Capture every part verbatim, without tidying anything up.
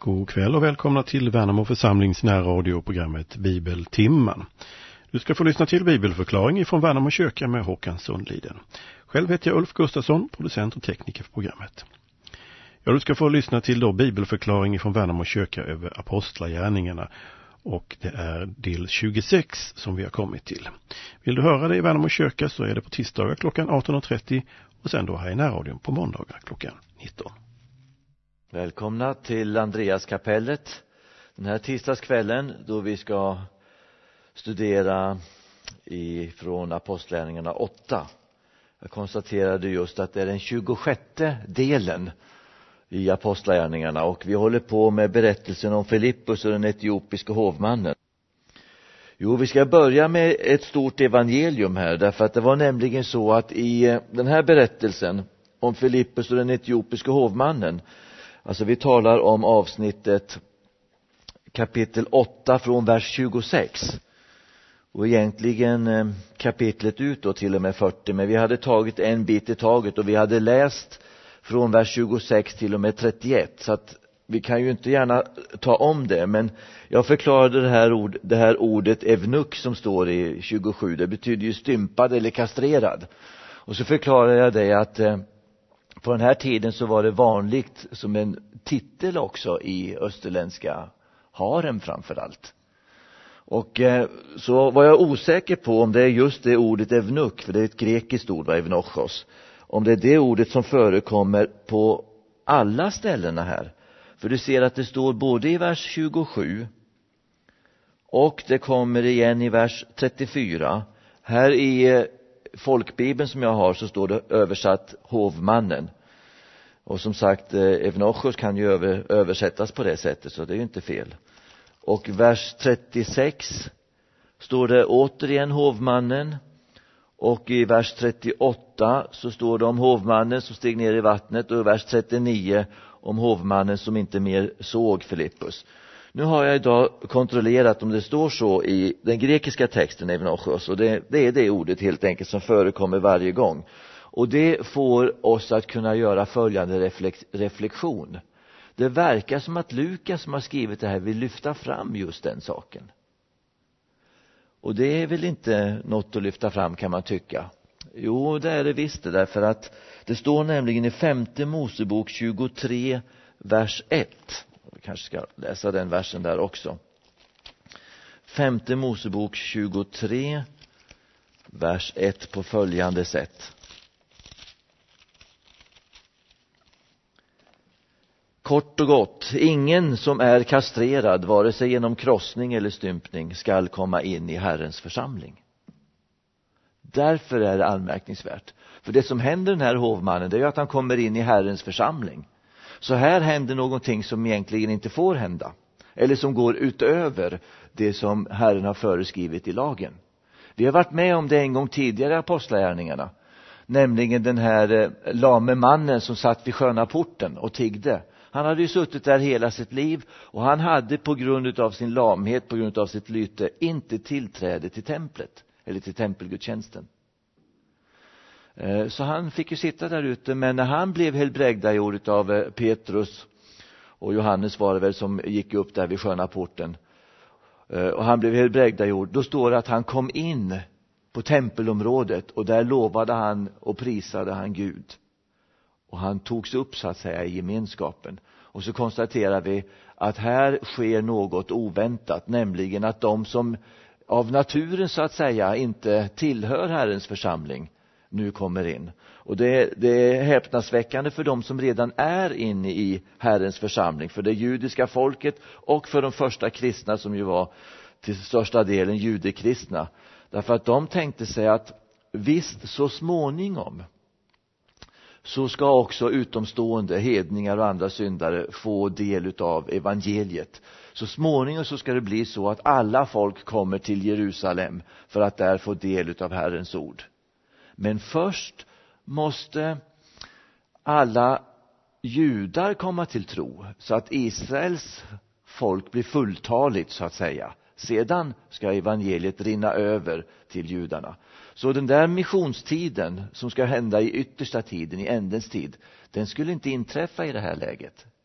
God kväll och välkomna till Värnamo församlings närradioprogrammet Bibeltimman. Du ska få lyssna till bibelförklaring från Värnamo kyrka med Håkan Sundliden. Själv heter jag Ulf Gustafsson, producent och tekniker för programmet. Ja, du ska få lyssna till då bibelförklaring från Värnamo kyrka över apostlagärningarna. Och det är del tjugosex som vi har kommit till. Vill du höra det i Värnamo kyrka så är det på tisdagar klockan arton och trettio och sen då här i närradion på måndagar klockan nitton. Välkomna till Andreaskapellet den här tisdagskvällen då vi ska studera ifrån apostlagärningarna åtta. Jag konstaterade just att det är den tjugosjätte delen i apostlagärningarna och vi håller på med berättelsen om Filippus och den etiopiska hovmannen. Jo, vi ska börja med ett stort evangelium här därför att det var nämligen så att i den här berättelsen om Filippus och den etiopiska hovmannen, alltså vi talar om avsnittet kapitel åtta från vers tjugosex och egentligen kapitlet ut då till och med fyrtio, men vi hade tagit en bit i taget och vi hade läst från vers tjugosex till och med trettioett, så att vi kan ju inte gärna ta om det, men jag förklarade det här, ord, det här ordet evnuk som står i tjugosju, det betyder ju stympad eller kastrerad. Och så förklarade jag det att eh, på den här tiden så var det vanligt som en titel också i österländska harem framförallt. Och eh, så var jag osäker på om det är just det ordet evnuk, för det är ett grekiskt ord, evnochos, om det är det ordet som förekommer på alla ställena här. För du ser att det står både i vers tjugosju och det kommer igen i vers trettiofyra. Här i folkbibeln som jag har så står det översatt hovmannen. Och som sagt, evnochos kan ju över, översättas på det sättet, så det är ju inte fel. Och vers trettiosex står det återigen hovmannen. Och i vers trettioåtta så står det om hovmannen som steg ner i vattnet, och i vers trettionio om hovmannen som inte mer såg Filippus. Nu har jag idag kontrollerat om det står så i den grekiska texten evnochos, och det, det är det ordet helt enkelt som förekommer varje gång. Och det får oss att kunna göra följande reflex, reflektion. Det verkar som att Lukas som har skrivit det här vill lyfta fram just den saken. Och det är väl inte något att lyfta fram, kan man tycka. Jo, det är det visst, därför att det står nämligen i femte Mosebok tjugotre vers ett. Vi kanske ska läsa den versen där också. Femte Mosebok tjugotre vers ett på följande sätt. Kort och gott, ingen som är kastrerad, vare sig genom krossning eller stympning, skall komma in i Herrens församling. Därför är det anmärkningsvärt. För det som händer den här hovmannen, det är ju att han kommer in i Herrens församling. Så här händer någonting som egentligen inte får hända. Eller som går utöver det som Herren har föreskrivit i lagen. Vi har varit med om det en gång tidigare i apostlagärningarna. Nämligen den här lame mannen som satt vid sköna porten och tiggde. Han hade ju suttit där hela sitt liv och han hade på grund av sin lamhet, på grund av sitt lyte, inte tillträde till templet eller till tempelgudstjänsten. Så han fick ju sitta där ute, men när han blev helbrägdagjord av Petrus och Johannes var det väl som gick upp där vid sköna porten, och han blev helbrägdagjord, då står det att han kom in på tempelområdet och där lovade han och prisade han Gud. Och han togs upp så att säga i gemenskapen. Och så konstaterar vi att här sker något oväntat. Nämligen att de som av naturen så att säga inte tillhör Herrens församling nu kommer in. Och det, det är häpnadsväckande för de som redan är inne i Herrens församling. För det judiska folket och för de första kristna som ju var till största delen judekristna. Därför att de tänkte sig att visst så småningom så ska också utomstående hedningar och andra syndare få del av evangeliet. Så småningom så ska det bli så att alla folk kommer till Jerusalem för att där få del av Herrens ord. Men först måste alla judar komma till tro så att Israels folk blir fulltaligt så att säga. Sedan ska evangeliet rinna över till judarna. Så den där missionstiden som ska hända i yttersta tiden, i ändens tid, den skulle inte inträffa i det här läget.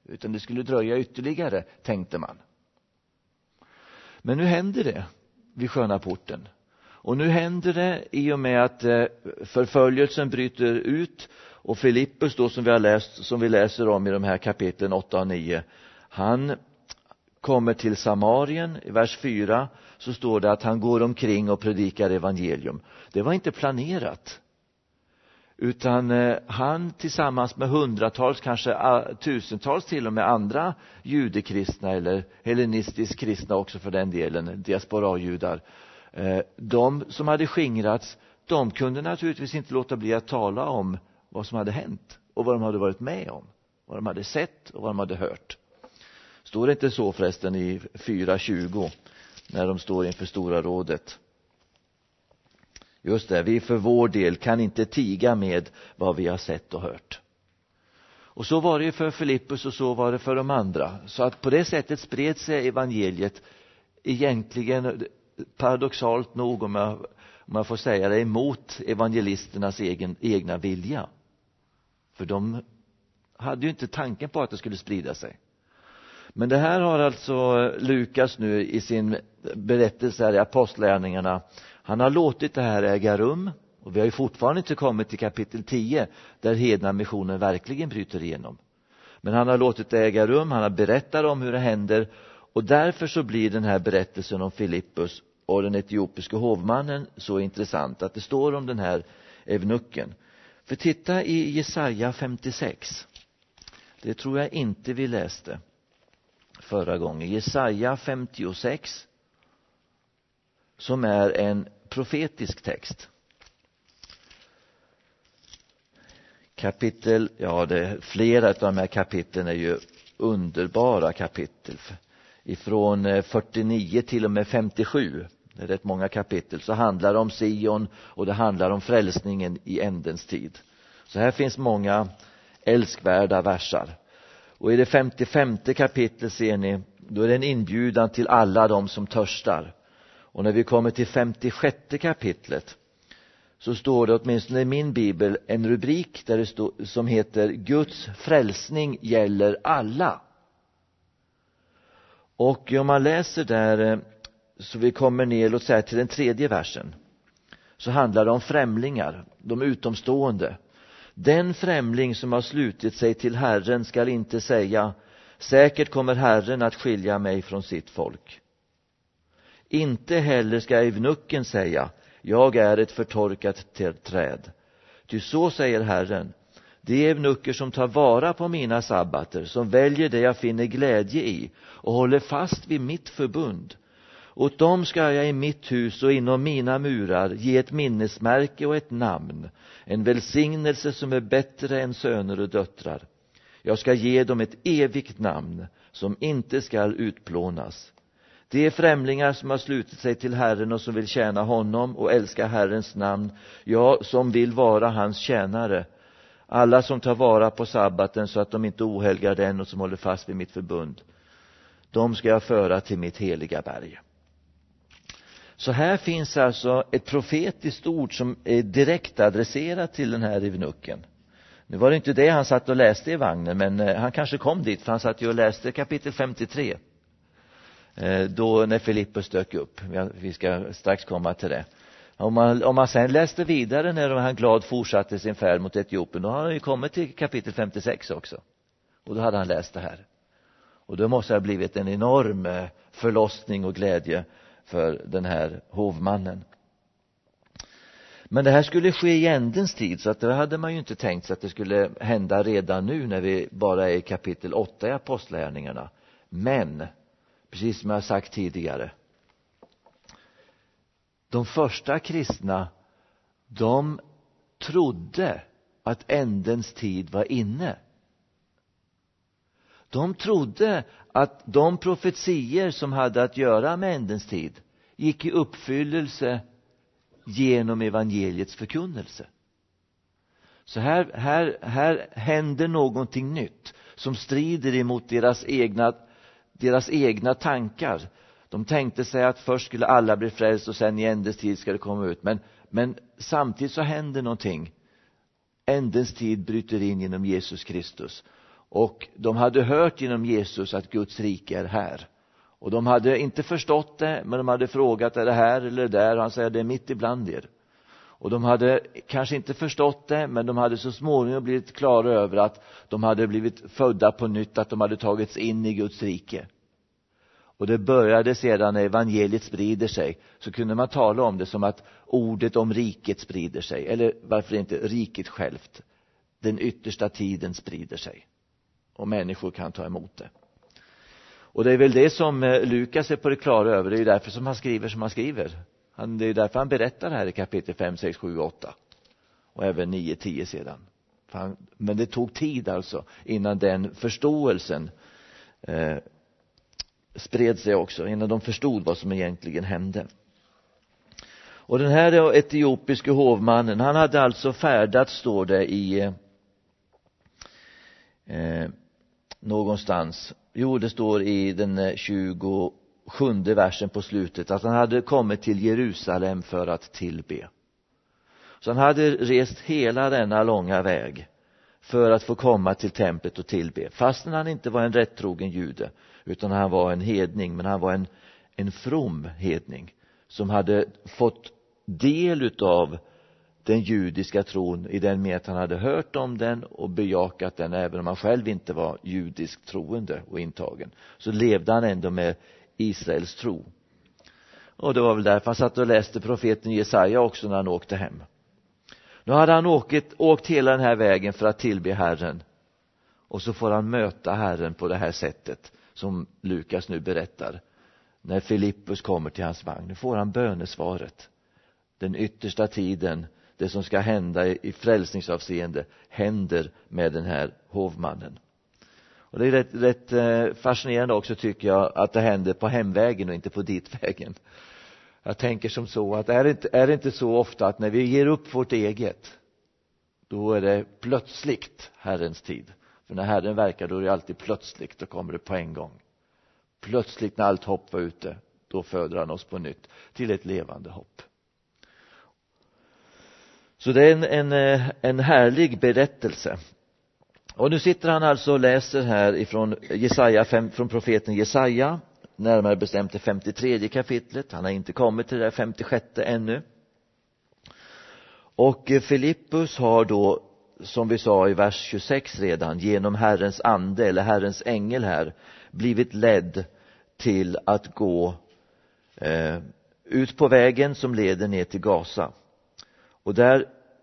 utan det skulle dröja ytterligare, tänkte man. Men nu händer det vid Sköna porten. Och nu händer det i och med att förföljelsen bryter ut, och Filippus då, som vi har läst, som vi läser om i de här kapitlen åtta och nio, han kommer till Samarien. I vers fyra så står det att han går omkring och predikar evangelium. Det var inte planerat, utan han tillsammans med hundratals, kanske tusentals till och med andra judekristna eller hellenistiskt kristna också för den delen, diaspora-judar, de som hade skingrats, de kunde naturligtvis inte låta bli att tala om vad som hade hänt och vad de hade varit med om, vad de hade sett och vad de hade hört. Står det inte så förresten i fyra tjugo när de står inför Stora rådet? Just det, vi för vår del kan inte tiga med vad vi har sett och hört. Och så var det ju för Filippus och så var det för de andra. Så att på det sättet spred sig evangeliet egentligen paradoxalt nog, om jag, om jag får säga det, emot evangelisternas egen, egna vilja. För de hade ju inte tanken på att det skulle sprida sig. Men det här har alltså Lukas nu i sin berättelse här i Apostlagärningarna. Han har låtit det här äga rum, och vi har ju fortfarande inte kommit till kapitel tio där hedna missionen verkligen bryter igenom. Men han har låtit det äga rum, han har berättat om hur det händer, och därför så blir den här berättelsen om Filippus och den etiopiske hovmannen så intressant, att det står om den här evnucken. För titta i Jesaja femtiosex. Det tror jag inte vi läste förra gången. Jesaja femtiosex, som är en profetisk text. Kapitel, ja det är flera av de här kapitlen är ju underbara kapitel. Ifrån fyrtionio till och med femtiosju, det är rätt många kapitel, så handlar det om Sion och det handlar om frälsningen i ändens tid. Så här finns många älskvärda versar. Och i det femtiofemte kapitlet ser ni, då är det en inbjudan till alla de som törstar. Och när vi kommer till femtiosjätte kapitlet så står det, åtminstone i min bibel, en rubrik där det står, som heter Guds frälsning gäller alla. Och om man läser där, så vi kommer ner, låt säga till den tredje versen, så handlar det om främlingar, de utomstående. Den främling som har slutit sig till Herren skall inte säga, säkert kommer Herren att skilja mig från sitt folk. Inte heller ska evnucken säga, jag är ett förtorkat träd. Ty så säger Herren, de evnucker som tar vara på mina sabbater, som väljer det jag finner glädje i och håller fast vid mitt förbund. Åt dem ska jag i mitt hus och inom mina murar ge ett minnesmärke och ett namn, en välsignelse som är bättre än söner och döttrar. Jag ska ge dem ett evigt namn som inte skall utplånas. De är främlingar som har slutit sig till Herren och som vill tjäna honom och älska Herrens namn, ja, som vill vara hans tjänare. Alla som tar vara på sabbaten så att de inte ohelgar den och som håller fast vid mitt förbund, de ska jag föra till mitt heliga berg. Så här finns alltså ett profetiskt ord som är direkt adresserat till den här evnucken. Nu var det inte det han satt och läste i vagnen, men han kanske kom dit, för han satt ju och läste kapitel femtiotre. Då när Filippus dök upp. Vi ska strax komma till det. Om man, om man sen läste vidare när han glad fortsatte sin färd mot Etiopien, då har han ju kommit till kapitel femtiosex också. Och då hade han läst det här. Och då måste det ha blivit en enorm förlossning och glädje för den här hovmannen. Men det här skulle ske i ändens tid, så att det hade man ju inte tänkt sig att det skulle hända redan nu när vi bara är i kapitel åtta i Apostlagärningarna. Men, precis som jag sagt tidigare, de första kristna, de trodde att ändens tid var inne. De trodde att de profetier som hade att göra med ändens tid gick i uppfyllelse genom evangeliets förkunnelse. Så här, här, här händer någonting nytt som strider emot deras egna, deras egna tankar. De tänkte sig att först skulle alla bli frälst och sen i ändens tid ska det komma ut. Men, men samtidigt så händer någonting. Ändens tid bryter in genom Jesus Kristus. Och de hade hört genom Jesus att Guds rike är här. Och de hade inte förstått det, men de hade frågat, är det här eller det där? Och han säger, det är mitt ibland er. Och de hade kanske inte förstått det, men de hade så småningom blivit klara över att de hade blivit födda på nytt, att de hade tagits in i Guds rike. Och det började sedan när evangeliet sprider sig, så kunde man tala om det som att ordet om riket sprider sig. Eller varför inte riket självt. Den yttersta tiden sprider sig. Och människor kan ta emot det. Och det är väl det som Lukas är på det klara över. Det är ju därför som han skriver som han skriver. Han, det är därför han berättar här i kapitel fem, sex, sju, åtta. Och även nio, tio sedan. Han, men det tog tid alltså innan den förståelsen eh, spred sig också. Innan de förstod vad som egentligen hände. Och den här etiopiske hovmannen, han hade alltså färdats, står det i eh, någonstans. Jo, det står i den tjugosjunde versen på slutet att han hade kommit till Jerusalem för att tillbe. Så han hade rest hela denna långa väg för att få komma till templet och tillbe. Fastän han inte var en rättrogen jude, utan han var en hedning, men han var en, en from hedning som hade fått del utav den judiska tron i den med att han hade hört om den och bejakat den, även om han själv inte var judisk troende och intagen. Så levde han ändå med Israels tro. Och det var väl därför han satt och läste profeten Jesaja också när han åkte hem. Nu hade han åkt, åkt hela den här vägen för att tillbe Herren. Och så får han möta Herren på det här sättet som Lukas nu berättar. När Filippus kommer till hans vagn, nu får han bönesvaret. Den yttersta tiden, det som ska hända i frälsningsavseende, händer med den här hovmannen. Och det är rätt, rätt fascinerande också, tycker jag, att det händer på hemvägen och inte på ditvägen. Jag tänker som så att är det, inte, är det inte så ofta att när vi ger upp vårt eget, då är det plötsligt Herrens tid. För när Herren verkar, då är det alltid plötsligt, då kommer det på en gång. Plötsligt när allt hopp var ute, då föder han oss på nytt till ett levande hopp. Så det är en, en, en härlig berättelse. Och nu sitter han alltså och läser här ifrån Jesaja, från profeten Jesaja, närmare bestämt det femtiotredje kapitlet. Han har inte kommit till det femtiosjätte ännu. Och Filippus har då, som vi sa i vers tjugosex redan, genom Herrens ande eller Herrens ängel här, blivit ledd till att gå eh, ut på vägen som leder ner till Gaza. Och där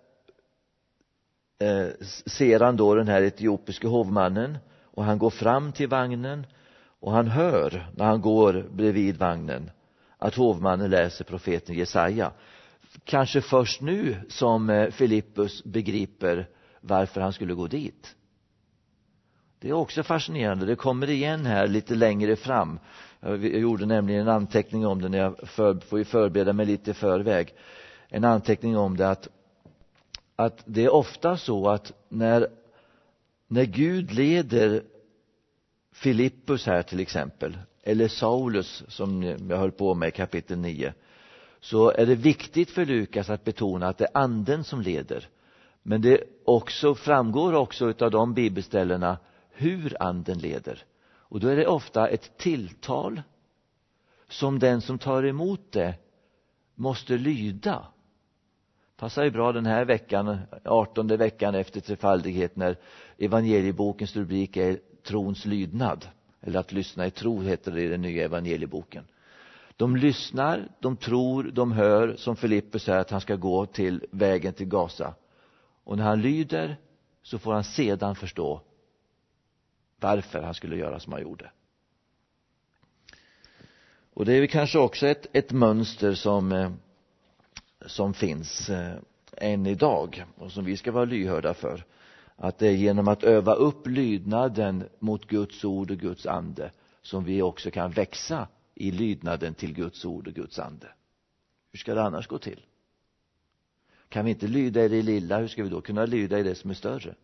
eh, ser han då den här etiopiske hovmannen, och han går fram till vagnen, och han hör när han går bredvid vagnen att hovmannen läser profeten Jesaja. Kanske först nu som Filippus begriper varför han skulle gå dit. Det är också fascinerande. Det kommer igen här lite längre fram. Jag gjorde nämligen en anteckning om det när jag för, får förbereda mig lite i förväg. En anteckning om det att, att det är ofta så att när, när Gud leder Filippus här till exempel, eller Saulus som jag höll på med i kapitel nio, så är det viktigt för Lukas att betona att det är anden som leder. Men det också framgår också av de bibelställena hur anden leder. Och då är det ofta ett tilltal som den som tar emot det måste lyda. Passar ju bra den här veckan, artonde veckan efter trefaldighet, när evangeliebokens rubrik är trons lydnad. Eller att lyssna i tro heter det i den nya evangelieboken. De lyssnar, de tror, de hör, som Filippus säger att han ska gå till vägen till Gaza. Och när han lyder så får han sedan förstå varför han skulle göra som han gjorde. Och det är kanske också ett, ett mönster som, som finns än idag och som vi ska vara lyhörda för. Att det är genom att öva upp lydnaden mot Guds ord och Guds ande som vi också kan växa i lydnaden till Guds ord och Guds ande. Hur ska det annars gå till? Kan vi inte lyda i det lilla, hur ska vi då kunna lyda i det som är större?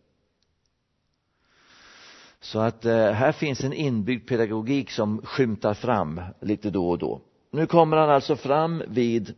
Så att eh, här finns en inbyggd pedagogik som skymtar fram lite då och då. Nu kommer han alltså fram vid,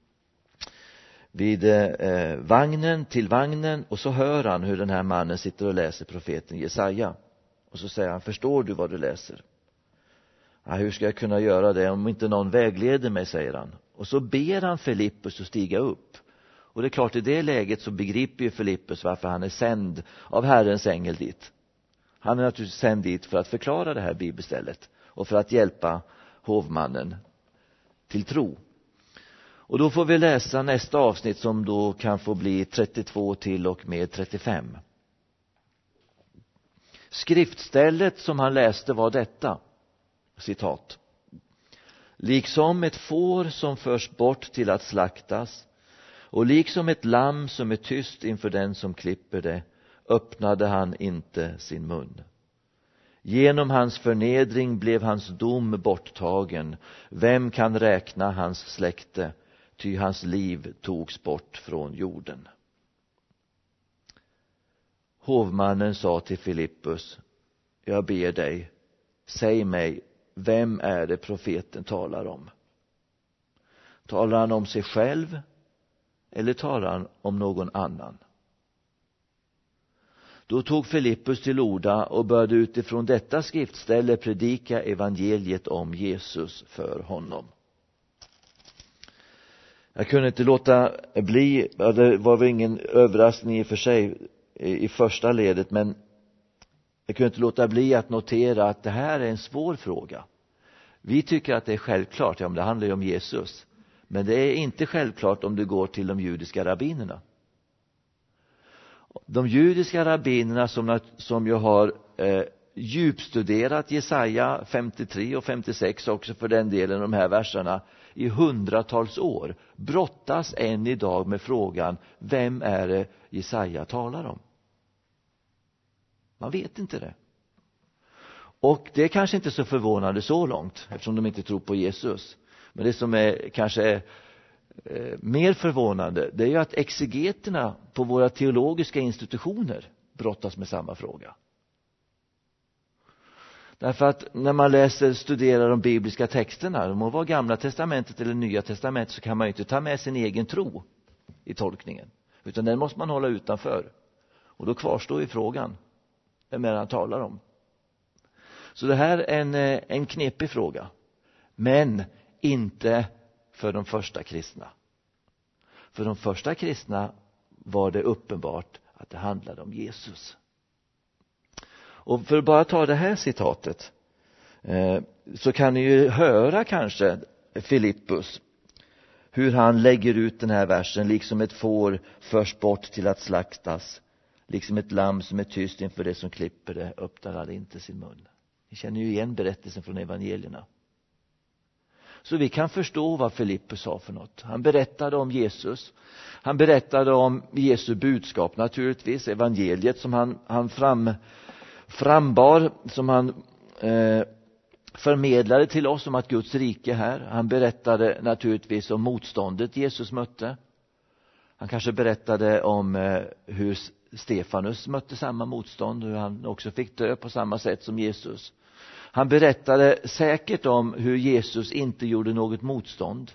vid eh, vagnen, till vagnen, och så hör han hur den här mannen sitter och läser profeten Jesaja. Och så säger han, förstår du vad du läser? Ja, hur ska jag kunna göra det om inte någon vägleder mig, säger han. Och så ber han Filippus att stiga upp. Och det är klart, i det läget så begriper ju Filippus varför han är sänd av Herrens ängel dit. Han är naturligtvis sänd dit för att förklara det här bibelstället och för att hjälpa hovmannen till tro. Och då får vi läsa nästa avsnitt som då kan få bli trettiotvå till och med trettiofem. Skriftstället som han läste var detta, citat. Liksom ett får som förs bort till att slaktas, och liksom ett lamm som är tyst inför den som klipper det, öppnade han inte sin mun. Genom hans förnedring blev hans dom borttagen. Vem kan räkna hans släkte? Ty hans liv togs bort från jorden. Hovmannen sa till Filippus, jag ber dig, säg mig, vem är det profeten talar om? Talar han om sig själv eller talar han om någon annan? Då tog Filippus till orda och började utifrån detta skriftställe predika evangeliet om Jesus för honom. Jag kunde inte låta bli, det var väl ingen överraskning i och för sig i första ledet, men jag kunde inte låta bli att notera att det här är en svår fråga. Vi tycker att det är självklart, ja, men det handlar ju om Jesus. Men det är inte självklart om du går till de judiska rabbinerna. De judiska rabbinerna som, som ju har eh, djupstuderat Jesaja femtiotre och femtiosex också för den delen, de här verserna i hundratals år, brottas än idag med frågan, vem är det Jesaja talar om? Man vet inte det. Och det är kanske inte så förvånande så långt, eftersom de inte tror på Jesus. Men det som är kanske är eh, mer förvånande, det är ju att exegeterna på våra teologiska institutioner brottas med samma fråga. Därför att när man läser, studerar de bibliska texterna, de må vara Gamla testamentet eller Nya testamentet, så kan man ju inte ta med sin egen tro i tolkningen. Utan den måste man hålla utanför. Och då kvarstår ju frågan, vem är det han talar om? Så det här är en, en knepig fråga. Men inte för de första kristna. För de första kristna var det uppenbart att det handlade om Jesus. Och för att bara ta det här citatet eh, så kan ni ju höra kanske Filippus hur han lägger ut den här versen, liksom ett får förs bort till att slaktas, liksom ett lamm som är tyst inför det som klipper det, öppnar han inte sin mun. Ni känner ju igen berättelsen från evangelierna. Så vi kan förstå vad Filippus sa för något. Han berättade om Jesus. Han berättade om Jesu budskap naturligtvis, evangeliet som han, han fram, frambar, som han eh, förmedlade till oss om att Guds rike här. Han berättade naturligtvis om motståndet Jesus mötte. Han kanske berättade om eh, hur Stefanus mötte samma motstånd och hur han också fick dö på samma sätt som Jesus. Han berättade säkert om hur Jesus inte gjorde något motstånd.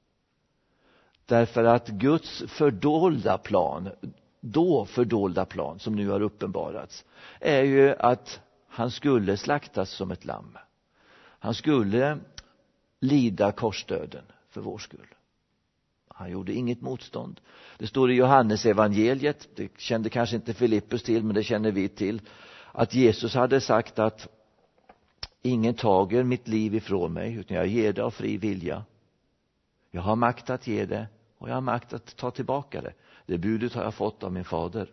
Därför att Guds fördolda plan, då fördolda plan som nu har uppenbarats, är ju att han skulle slaktas som ett lamm. Han skulle lida korsdöden för vår skull. Han gjorde inget motstånd. Det står i Johannes evangeliet, det kände kanske inte Filippus till, men det känner vi till, att Jesus hade sagt att ingen tager mitt liv ifrån mig, utan jag ger det av fri vilja. Jag har makt att ge det och jag har makt att ta tillbaka det. Det budet har jag fått av min fader.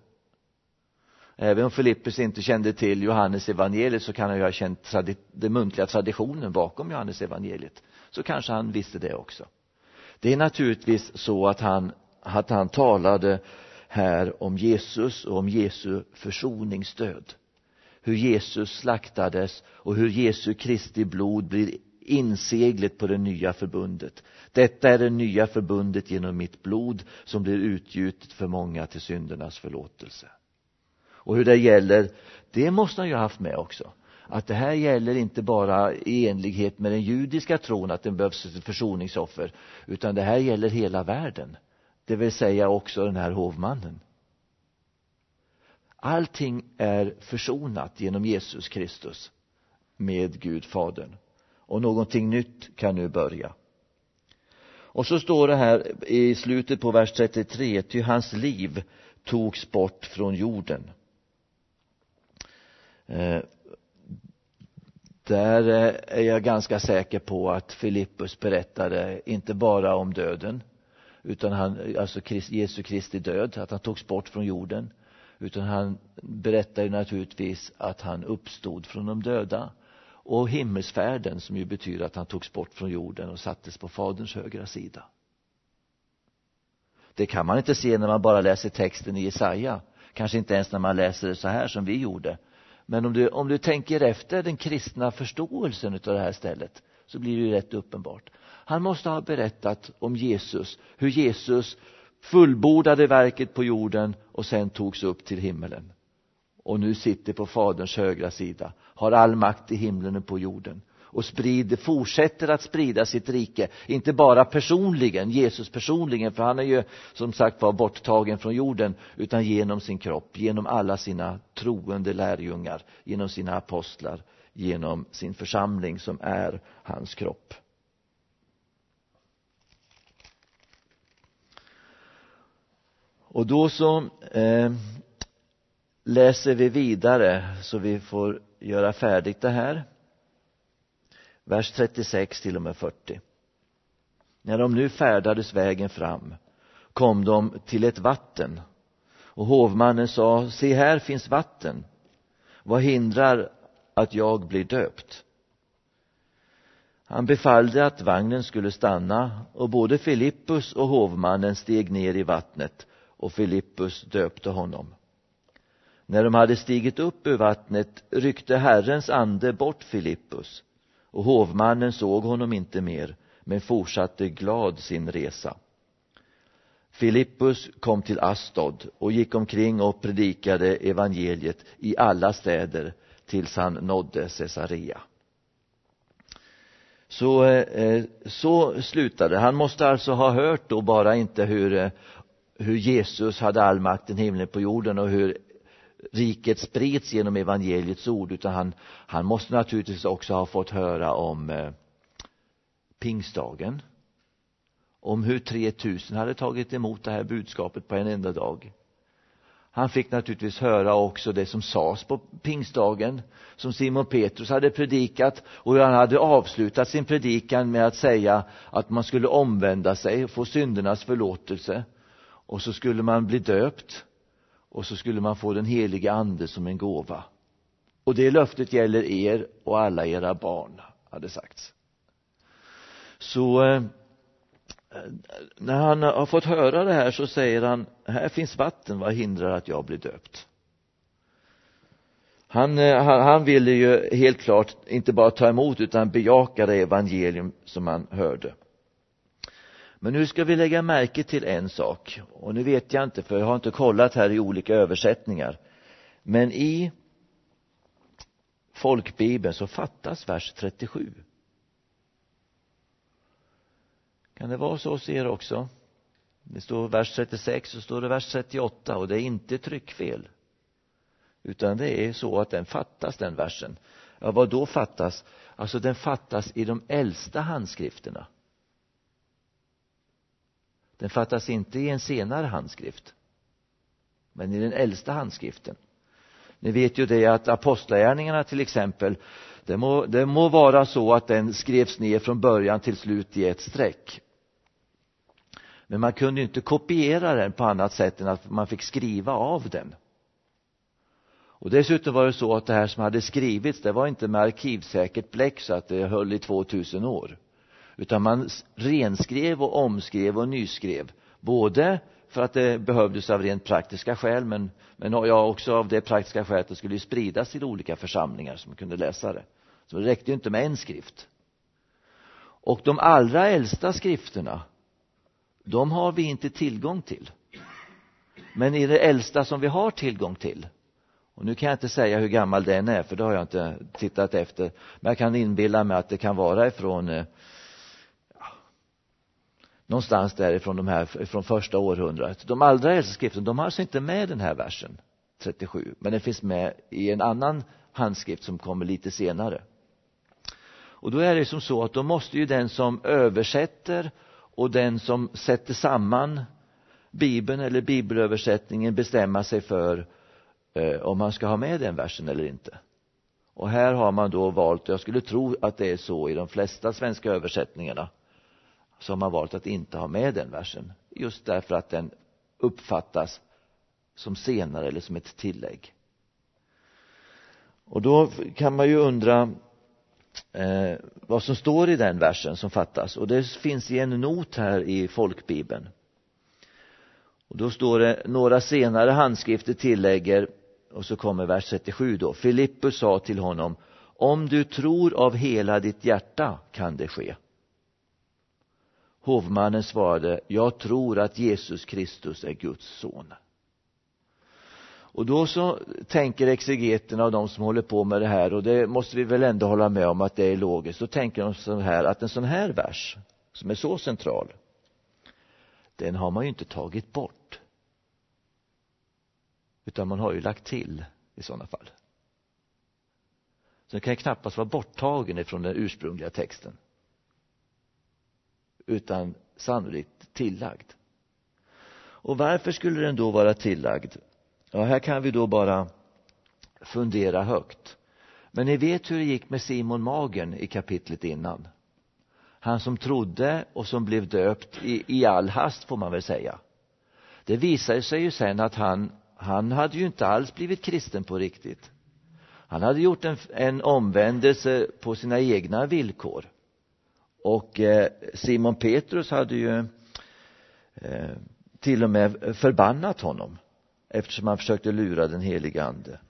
Även om Filippus inte kände till Johannes evangeliet, så kan han ju ha känt tradi- den muntliga traditionen bakom Johannes evangeliet. Så kanske han visste det också. Det är naturligtvis så att han, att han talade här om Jesus och om Jesu försoningsstöd. Hur Jesus slaktades och hur Jesu Kristi blod blir inseglet på det nya förbundet. Detta är det nya förbundet genom mitt blod som blir utgjutet för många till syndernas förlåtelse. Och hur det gäller, det måste han ju ha haft med också. Att det här gäller inte bara i enlighet med den judiska tron att det behövs ett försoningsoffer, utan det här gäller hela världen. Det vill säga också den här hovmannen. Allting är försonat genom Jesus Kristus med Gud Fadern. Och någonting nytt kan nu börja. Och så står det här i slutet på vers trettiotre. Ty hans liv togs bort från jorden. Eh, där är jag ganska säker på att Filippus berättade inte bara om döden. Utan han, alltså Jesu Kristi död, att han togs bort från jorden. Utan han berättade naturligtvis att han uppstod från de döda. Och himmelsfärden, som ju betyder att han togs bort från jorden och sattes på Faderns högra sida. Det kan man inte se när man bara läser texten i Jesaja. Kanske inte ens när man läser det så här som vi gjorde. Men om du, om du tänker efter den kristna förståelsen av det här stället, så blir det ju rätt uppenbart. Han måste ha berättat om Jesus, hur Jesus fullbordade verket på jorden och sen togs upp till himmelen. Och nu sitter på Faderns högra sida, har all makt i himlen och på jorden. Och sprider, fortsätter att sprida sitt rike, inte bara personligen, Jesus personligen, för han är ju som sagt var borttagen från jorden, utan genom sin kropp, genom alla sina troende lärjungar, genom sina apostlar, genom sin församling som är hans kropp. Och då så eh, läser vi vidare så vi får göra färdigt det här. Vers trettiosex till och med fyrtio. När de nu färdades vägen fram kom de till ett vatten. Och hovmannen sa, se här finns vatten. Vad hindrar att jag blir döpt? Han befallde att vagnen skulle stanna och både Filippus och hovmannen steg ner i vattnet och Filippus döpte honom. När de hade stigit upp ur vattnet ryckte Herrens ande bort Filippus och hovmannen såg honom inte mer men fortsatte glad sin resa. Filippus kom till Astod och gick omkring och predikade evangeliet i alla städer tills han nådde Caesarea. Så, eh, så slutade. Han måste alltså ha hört då bara inte hur, eh, hur Jesus hade all makt i himlen på jorden och hur riket sprids genom evangeliets ord, utan han, han måste naturligtvis också ha fått höra om eh, pingstdagen. Om hur tre tusen hade tagit emot det här budskapet på en enda dag. Han fick naturligtvis höra också det som sades på pingstdagen, som Simon Petrus hade predikat, och han hade avslutat sin predikan med att säga att man skulle omvända sig och få syndernas förlåtelse, och så skulle man bli döpt och så skulle man få den heliga ande som en gåva. Och det löftet gäller er och alla era barn, hade sagts. Så eh, när han har fått höra det här så säger han, här finns vatten, vad hindrar att jag blir döpt? Han, han, han ville ju helt klart inte bara ta emot utan bejaka det evangelium som han hörde. Men nu ska vi lägga märke till en sak, och nu vet jag inte, för jag har inte kollat här i olika översättningar, men i folkbibeln så fattas vers trettiosju. Kan det vara så hos er också? Det står vers trettiosex och står det vers trettioåtta, och det är inte tryckfel. Utan det är så att den fattas, den versen. Ja, vad då fattas? Alltså den fattas i de äldsta handskrifterna. Den fattas inte i en senare handskrift, men i den äldsta handskriften. Ni vet ju det att apostlagärningarna till exempel, det må, det må vara så att den skrevs ner från början till slut i ett streck. Men man kunde ju inte kopiera den på annat sätt än att man fick skriva av den. Och dessutom var det så att det här som hade skrivits, det var inte med arkivsäkert bläck så att det höll i tvåtusen år. Utan man renskrev och omskrev och nyskrev. Både för att det behövdes av rent praktiska skäl, men, men ja, också av det praktiska skälet att det skulle spridas till olika församlingar som kunde läsa det. Så det räckte ju inte med en skrift. Och de allra äldsta skrifterna, de har vi inte tillgång till. Men i det äldsta som vi har tillgång till, och nu kan jag inte säga hur gammal den är, för det har jag inte tittat efter, men jag kan inbilla mig att det kan vara ifrån ja, någonstans därifrån de här, från första århundradet. De allra äldsta skrifterna, de har alltså inte med den här versen. trettiosju. Men den finns med i en annan handskrift som kommer lite senare. Och då är det som så att då måste ju den som översätter och den som sätter samman Bibeln eller bibelöversättningen bestämma sig för eh, om man ska ha med den versen eller inte. Och här har man då valt, jag skulle tro att det är så i de flesta svenska översättningarna, så har man valt att inte ha med den versen. Just därför att den uppfattas som senare eller som ett tillägg. Och då kan man ju undra eh, vad som står i den versen som fattas. Och det finns i en not här i folkbibeln. Och då står det, några senare handskrifter tillägger, och så kommer vers trettiosju då. Filippus sa till honom, om du tror av hela ditt hjärta kan det ske. Hovmannen svarade, jag tror att Jesus Kristus är Guds son. Och då så tänker exegeterna och de som håller på med det här, och det måste vi väl ändå hålla med om att det är logiskt, då tänker de så här att en sån här vers som är så central, den har man ju inte tagit bort, utan man har ju lagt till i sådana fall. Så den kan knappast vara borttagen ifrån den ursprungliga texten, utan sannolikt tillagd. Och varför skulle den då vara tillagd? Ja, här kan vi då bara fundera högt. Men ni vet hur det gick med Simon Magen i kapitlet innan. Han som trodde och som blev döpt i, i all hast, får man väl säga. Det visade sig ju sen att han, han hade ju inte alls blivit kristen på riktigt. Han hade gjort en, en omvändelse på sina egna villkor. Och eh, Simon Petrus hade ju eh, till och med förbannat honom, eftersom han försökte lura den heliga ande.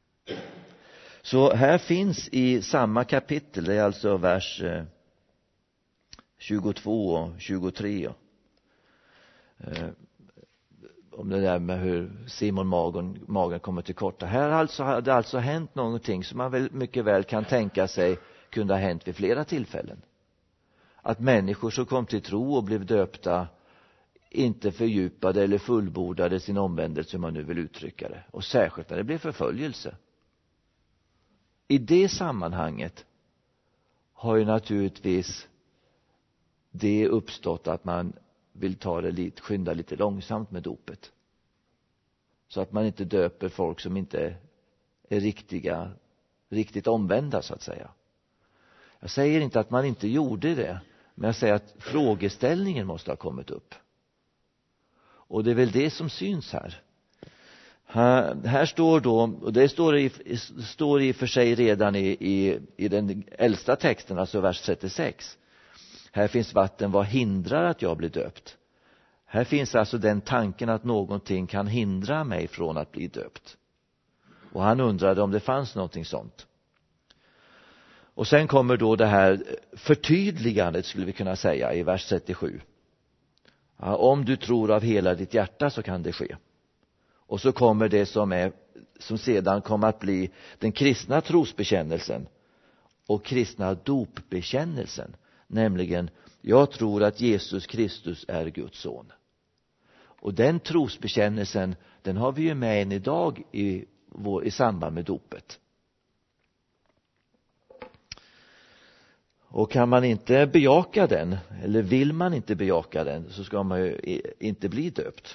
Så här finns i samma kapitel, det är alltså vers eh, tjugotvå och tjugotre, eh, om det där med hur Simon Magen, magen kommer till korta. Här alltså hade alltså hänt någonting som man väl mycket väl kan tänka sig kunde ha hänt vid flera tillfällen. Att människor som kom till tro och blev döpta inte fördjupade eller fullbordade sin omvändelse, hur man nu vill uttrycka det. Och särskilt när det blev förföljelse. I det sammanhanget har ju naturligtvis det uppstått att man vill ta det lite, skynda lite långsamt med dopet. Så att man inte döper folk som inte är riktiga, riktigt omvända så att säga. Jag säger inte att man inte gjorde det, men jag säger att frågeställningen måste ha kommit upp. Och det är väl det som syns här. Här, här står då, och det står i, står i för sig redan i, i, i den äldsta texten, alltså vers trettiosex. Här finns vatten, vad hindrar att jag blir döpt? Här finns alltså den tanken att någonting kan hindra mig från att bli döpt. Och han undrade om det fanns någonting sånt. Och sen kommer då det här förtydligandet, skulle vi kunna säga, i vers trettiosju. Ja, om du tror av hela ditt hjärta så kan det ske. Och så kommer det som är som sedan kommer att bli den kristna trosbekännelsen och kristna dopbekännelsen, nämligen jag tror att Jesus Kristus är Guds son. Och den trosbekännelsen, den har vi ju med än idag i, vår, i samband med dopet. Och kan man inte bejaka den, eller vill man inte bejaka den, så ska man ju inte bli döpt.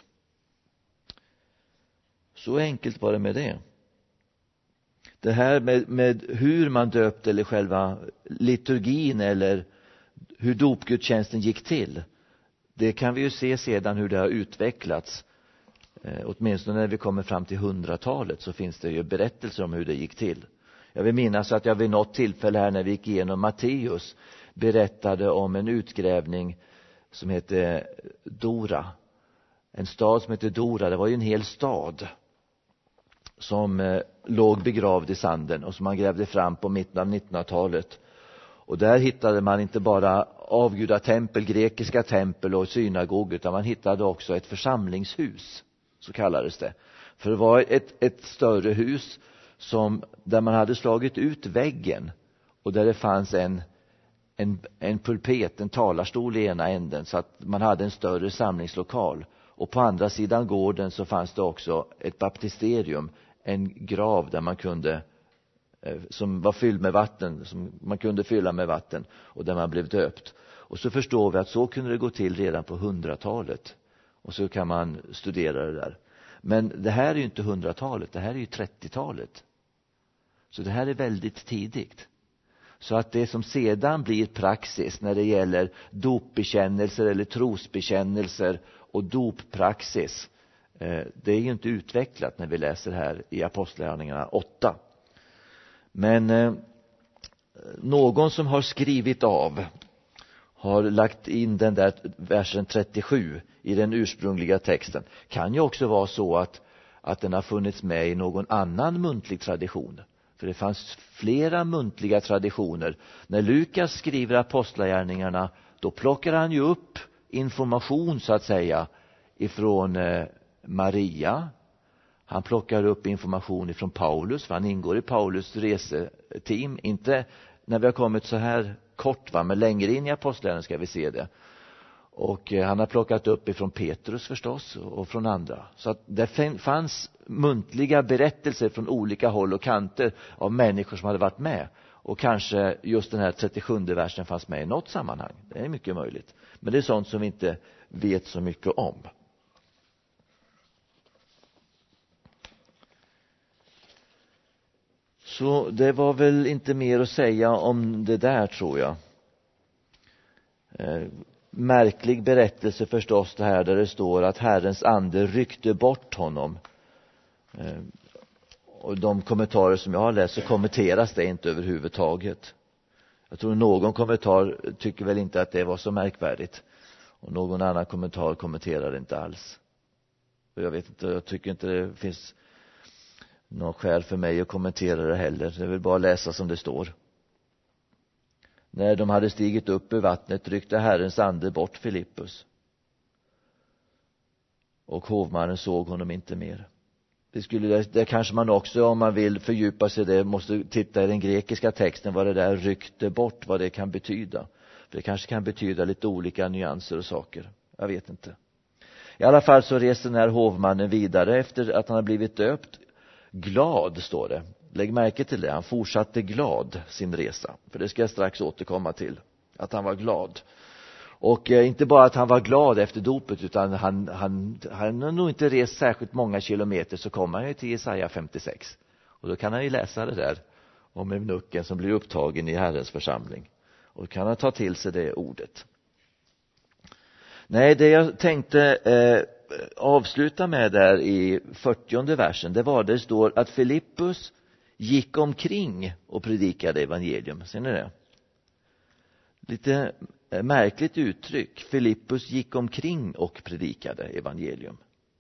Så enkelt var det med det. Det här med, med hur man döpte, eller själva liturgin, eller hur dopgudstjänsten gick till, det kan vi ju se sedan hur det har utvecklats. Eh, åtminstone när vi kommer fram till hundratalet så finns det ju berättelser om hur det gick till. Jag vill minnas att jag vid något tillfälle här när vi gick igenom Matteus berättade om en utgrävning som heter Dora. En stad som heter Dora, det var ju en hel stad som eh, låg begravd i sanden och som man grävde fram på mitten av nittonhundratalet. Och där hittade man inte bara avgudatempel, grekiska tempel och synagog, utan man hittade också ett församlingshus, så kallades det. För det var ett, ett större hus som, där man hade slagit ut väggen och där det fanns en, en, en pulpet, en talarstol i ena änden, så att man hade en större samlingslokal. Och på andra sidan gården så fanns det också ett baptisterium, en grav där man kunde, som var fylld med vatten, som man kunde fylla med vatten, och där man blev döpt. Och så förstår vi att så kunde det gå till redan på hundratalet. Och så kan man studera det där. Men det här är ju inte hundratalet, det här är ju trettiotalet. Så det här är väldigt tidigt. Så att det som sedan blir praxis när det gäller dopbekännelser eller trosbekännelser och doppraxis, det är ju inte utvecklat när vi läser här i Apostlagärningarna åtta. Men eh, någon som har skrivit av har lagt in den där versen trettiosju i den ursprungliga texten. Kan ju också vara så att, att den har funnits med i någon annan muntlig tradition. För det fanns flera muntliga traditioner. När Lukas skriver Apostlagärningarna, då plockar han ju upp information så att säga ifrån eh, Maria. Han plockar upp information ifrån Paulus, för han ingår i Paulus reseteam. Inte när vi har kommit så här kort, va, men längre in i Apostlagärningarna ska vi se det. Och eh, han har plockat upp ifrån Petrus förstås och från andra. Så att det fanns muntliga berättelser från olika håll och kanter av människor som hade varit med. Och kanske just den här trettiosjunde versen fanns med i något sammanhang. Det är mycket möjligt. Men det är sånt som vi inte vet så mycket om. Så det var väl inte mer att säga om det där, tror jag. Eh, märklig berättelse förstås det här där det står att Herrens ande ryckte bort honom. Eh, och de kommentarer som jag har läst så kommenteras det inte överhuvudtaget. Jag tror någon kommentar tycker väl inte att det var så märkvärdigt. Och någon annan kommentar kommenterar det inte alls. Och jag vet inte, jag tycker inte det finns någon skäl för mig att kommentera det heller. Jag vill bara läsa som det står. När de hade stigit upp ur vattnet ryckte Herrens ande bort Filippus. Och hovmannen såg honom inte mer. Det skulle det kanske man också, om man vill fördjupa sig det, måste titta i den grekiska texten vad det där ryckte bort, vad det kan betyda. För det kanske kan betyda lite olika nyanser och saker. Jag vet inte. I alla fall så reser den här hovmannen vidare efter att han har blivit döpt. Glad, står det. Lägg märke till det. Han fortsatte glad sin resa. För det ska jag strax återkomma till. Att han var glad. Och eh, inte bara att han var glad efter dopet, utan han, han, han har nog inte rest särskilt många kilometer, så kommer han ju till Jesaja femtiosex. Och då kan han ju läsa det där om eunucken som blir upptagen i Herrens församling. Och då kan han ta till sig det ordet. Nej, det jag tänkte eh, avsluta med där i fyrtionde versen, det var det står att Filippus gick omkring och predikade evangelium. Ser ni det? Lite märkligt uttryck. Filippus gick omkring och predikade evangelium.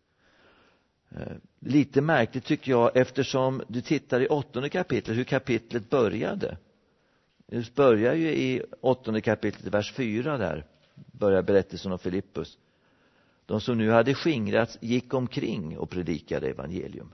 Lite märkligt tycker jag, eftersom du tittar i åttonde kapitlet hur kapitlet började. Det börjar ju i åttonde kapitlet vers fyra där. Börjar berättelsen om Filippus. De som nu hade skingrats gick omkring och predikade evangelium.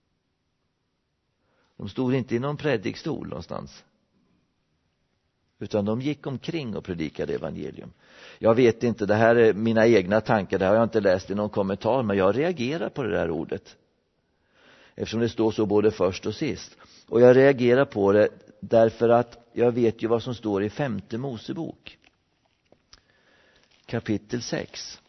De stod inte i någon predikstol någonstans. Utan de gick omkring och predikade evangelium. Jag vet inte, det här är mina egna tankar. Det har jag inte läst i någon kommentar. Men jag reagerar på det där ordet. Eftersom det står så både först och sist. Och jag reagerar på det därför att jag vet ju vad som står i femte Mosebok. Kapitel sex.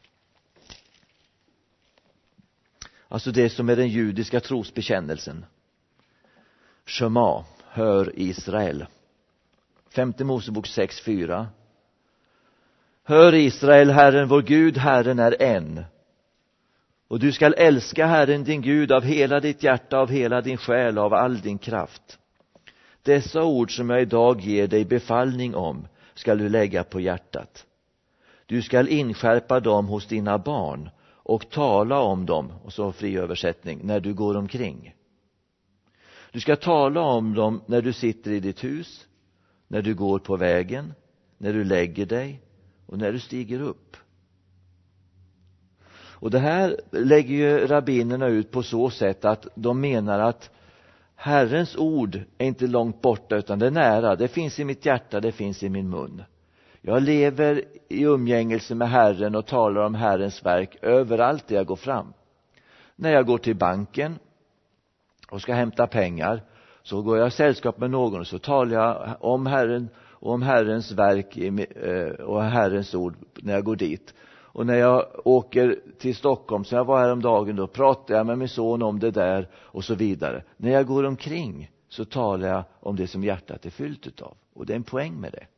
Alltså det som är den judiska trosbekännelsen. Shema, hör Israel. Femte Mosebok sex fyra. Hör Israel, Herren vår Gud, Herren är en. Och du skall älska Herren din Gud av hela ditt hjärta, av hela din själ, av all din kraft. Dessa ord som jag idag ger dig befallning om skall du lägga på hjärtat. Du skall inskärpa dem hos dina barn och tala om dem, och så fri översättning, när du går omkring. Du ska tala om dem när du sitter i ditt hus, när du går på vägen, när du lägger dig och när du stiger upp. Och det här lägger ju rabbinerna ut på så sätt att de menar att Herrens ord är inte långt borta utan det är nära. Det finns i mitt hjärta, det finns i min mun. Jag lever i umgängelse med Herren och talar om Herrens verk överallt där jag går fram. När jag går till banken och ska hämta pengar, så går jag i sällskap med någon och så talar jag om Herren och om Herrens verk och Herrens ord när jag går dit. Och när jag åker till Stockholm, så jag var här om dagen, då pratar jag med min son om det där och så vidare. När jag går omkring så talar jag om det som hjärtat är fyllt utav. Och det är en poäng med det.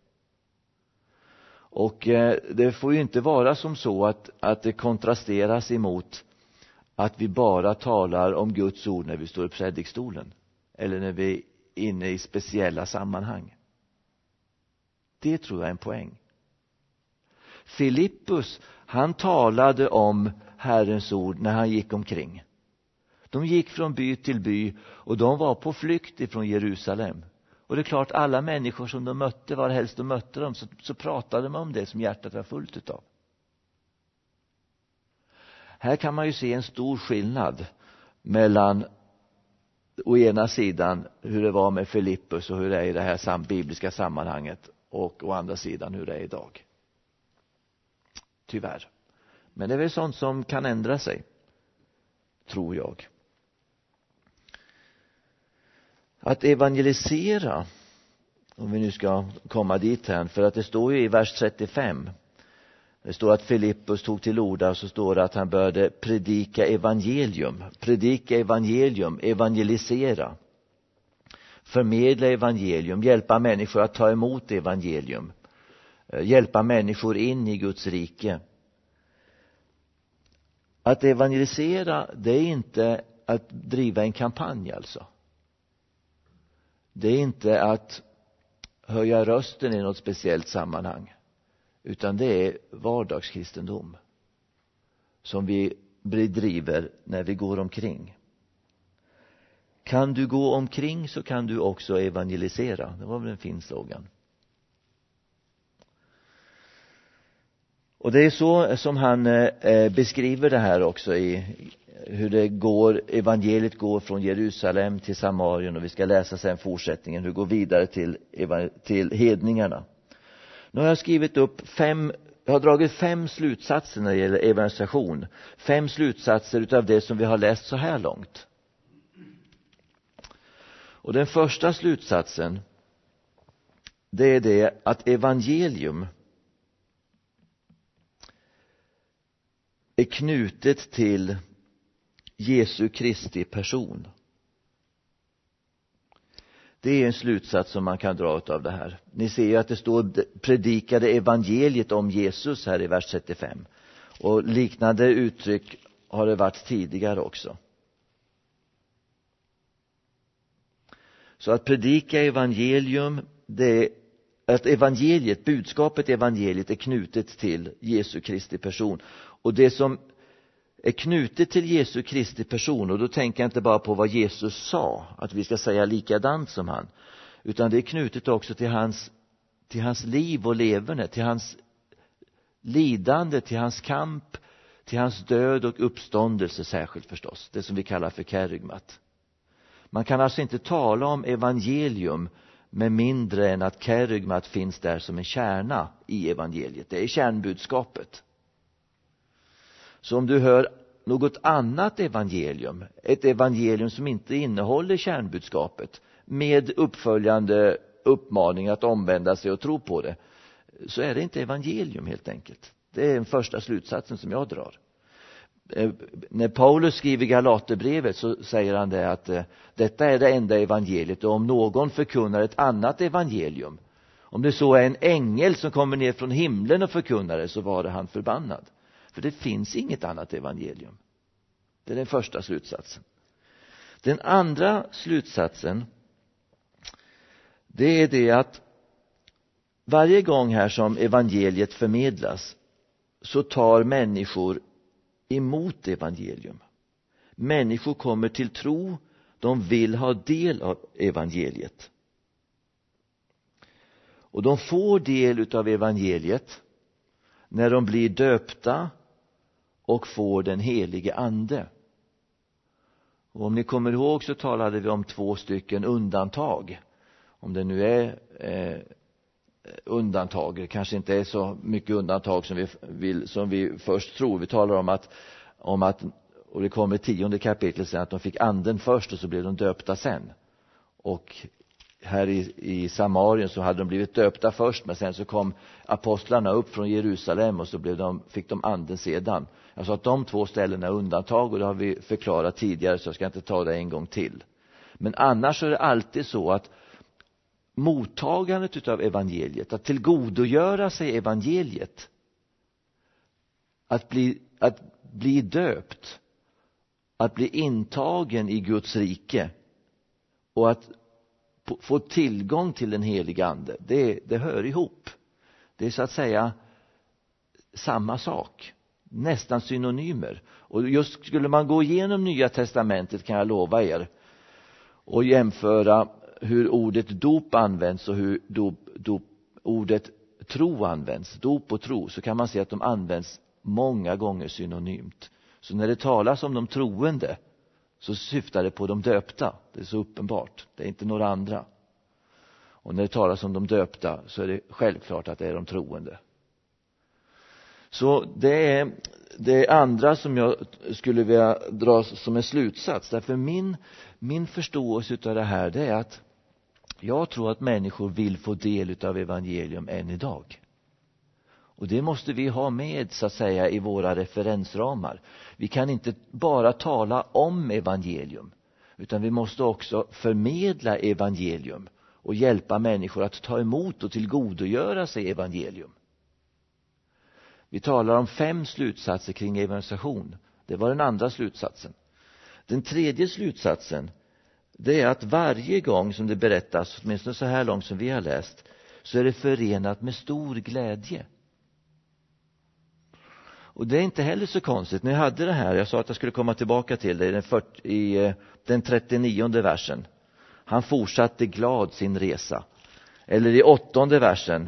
Och eh, det får ju inte vara som så att, att det kontrasteras emot att vi bara talar om Guds ord när vi står i predikstolen. Eller när vi är inne i speciella sammanhang. Det tror jag är en poäng. Filippus, han talade om Herrens ord när han gick omkring. De gick från by till by och de var på flykt ifrån Jerusalem. Och det är klart, alla människor som de mötte, var helst de mötte dem, så, så pratade de om det som hjärtat var fullt utav. Här kan man ju se en stor skillnad mellan å ena sidan hur det var med Filippus och hur det är i det här sam- bibliska sammanhanget, och å andra sidan hur det är idag. Tyvärr. Men det är väl sånt som kan ändra sig, tror jag. Att evangelisera, om vi nu ska komma dit här, för att det står ju i vers trettiofem, det står att Filippus tog till orda, och så står det att han började predika evangelium. Predika evangelium, evangelisera. Förmedla evangelium, hjälpa människor att ta emot evangelium. Hjälpa människor in i Guds rike. Att evangelisera, det är inte att driva en kampanj alltså. Det är inte att höja rösten i något speciellt sammanhang. Utan det är vardagskristendom som vi bedriver när vi går omkring. Kan du gå omkring så kan du också evangelisera. Det var väl en fin slogan. Och det är så som han eh, beskriver det här också, i hur det går, evangeliet går från Jerusalem till Samarien, och vi ska läsa sen fortsättningen hur det går vidare till, till hedningarna. Nu har jag skrivit upp fem, jag har dragit fem slutsatser när det gäller evangelisation. Fem slutsatser utav det som vi har läst så här långt. Och den första slutsatsen, det är det att evangelium är knutet till Jesu Kristi person. Det är en slutsats som man kan dra av det här. Ni ser ju att det står predikade evangeliet om Jesus här i vers trettiofem. Och liknande uttryck har det varit tidigare också. Så att predika evangelium, det är att evangeliet, budskapet evangeliet är knutet till Jesu Kristi person. Och det som är knutet till Jesu Kristi person, och då tänker jag inte bara på vad Jesus sa, att vi ska säga likadant som han, utan det är knutet också till hans, till hans liv och leverne, till hans lidande, till hans kamp, till hans död och uppståndelse särskilt förstås, det som vi kallar för kerygmat. Man kan alltså inte tala om evangelium med mindre än att kerygmat finns där som en kärna i evangeliet. Det är kärnbudskapet. Så om du hör något annat evangelium, ett evangelium som inte innehåller kärnbudskapet med uppföljande uppmaning att omvända sig och tro på det, så är det inte evangelium helt enkelt. Det är den första slutsatsen som jag drar. När Paulus skriver Galaterbrevet så säger han det att eh, detta är det enda evangeliet, och om någon förkunnar ett annat evangelium, om det så är en ängel som kommer ner från himlen och förkunnar det, så var det han förbannad. För det finns inget annat evangelium. Det är den första slutsatsen. Den andra slutsatsen, det är det att varje gång här som evangeliet förmedlas så tar människor emot evangelium. Människor kommer till tro, de vill ha del av evangeliet. Och de får del av evangeliet när de blir döpta och får den helige ande. Och om ni kommer ihåg så talade vi om två stycken undantag. Om det nu är eh, undantag, det kanske inte är så mycket undantag som vi, vill, som vi först tror. Vi talar om att, om att Och det kommer i tionde kapitlet sen att de fick anden först och så blev de döpta sen. Och här i, i Samarien så hade de blivit döpta först, men sen så kom apostlarna upp från Jerusalem och så blev de, fick de anden sedan. Jag sa att de två ställena är undantag och det har vi förklarat tidigare så jag ska inte ta det en gång till. Men annars är det alltid så att mottagandet utav evangeliet, att tillgodogöra sig evangeliet, att bli, att bli döpt, att bli intagen i Guds rike och att få tillgång till den heliga ande, det, det hör ihop. Det är så att säga samma sak, nästan synonymer. Och just skulle man gå igenom Nya testamentet, kan jag lova er, och jämföra hur ordet dop används och hur dop, dop, ordet tro används, dop och tro, så kan man se att de används många gånger synonymt. Så när det talas om de troende så syftar det på de döpta. Det är så uppenbart. Det är inte några andra. Och när det talas om de döpta så är det självklart att det är de troende. Så det är det andra som jag skulle vilja dra som en slutsats. Därför min, min förståelse av det här, det är att jag tror att människor vill få del av evangelium än idag. Och det måste vi ha med, så att säga, i våra referensramar. Vi kan inte bara tala om evangelium, utan vi måste också förmedla evangelium och hjälpa människor att ta emot och tillgodogöra sig evangelium. Vi talar om fem slutsatser kring evangelisation. Det var den andra slutsatsen. Den tredje slutsatsen, det är att varje gång som det berättas, åtminstone så här långt som vi har läst, så är det förenat med stor glädje. Och det är inte heller så konstigt. När jag hade det här, jag sa att jag skulle komma tillbaka till det i den, fyrtio, i den trettionionde versen. Han fortsatte glad sin resa. Eller i åttonde versen,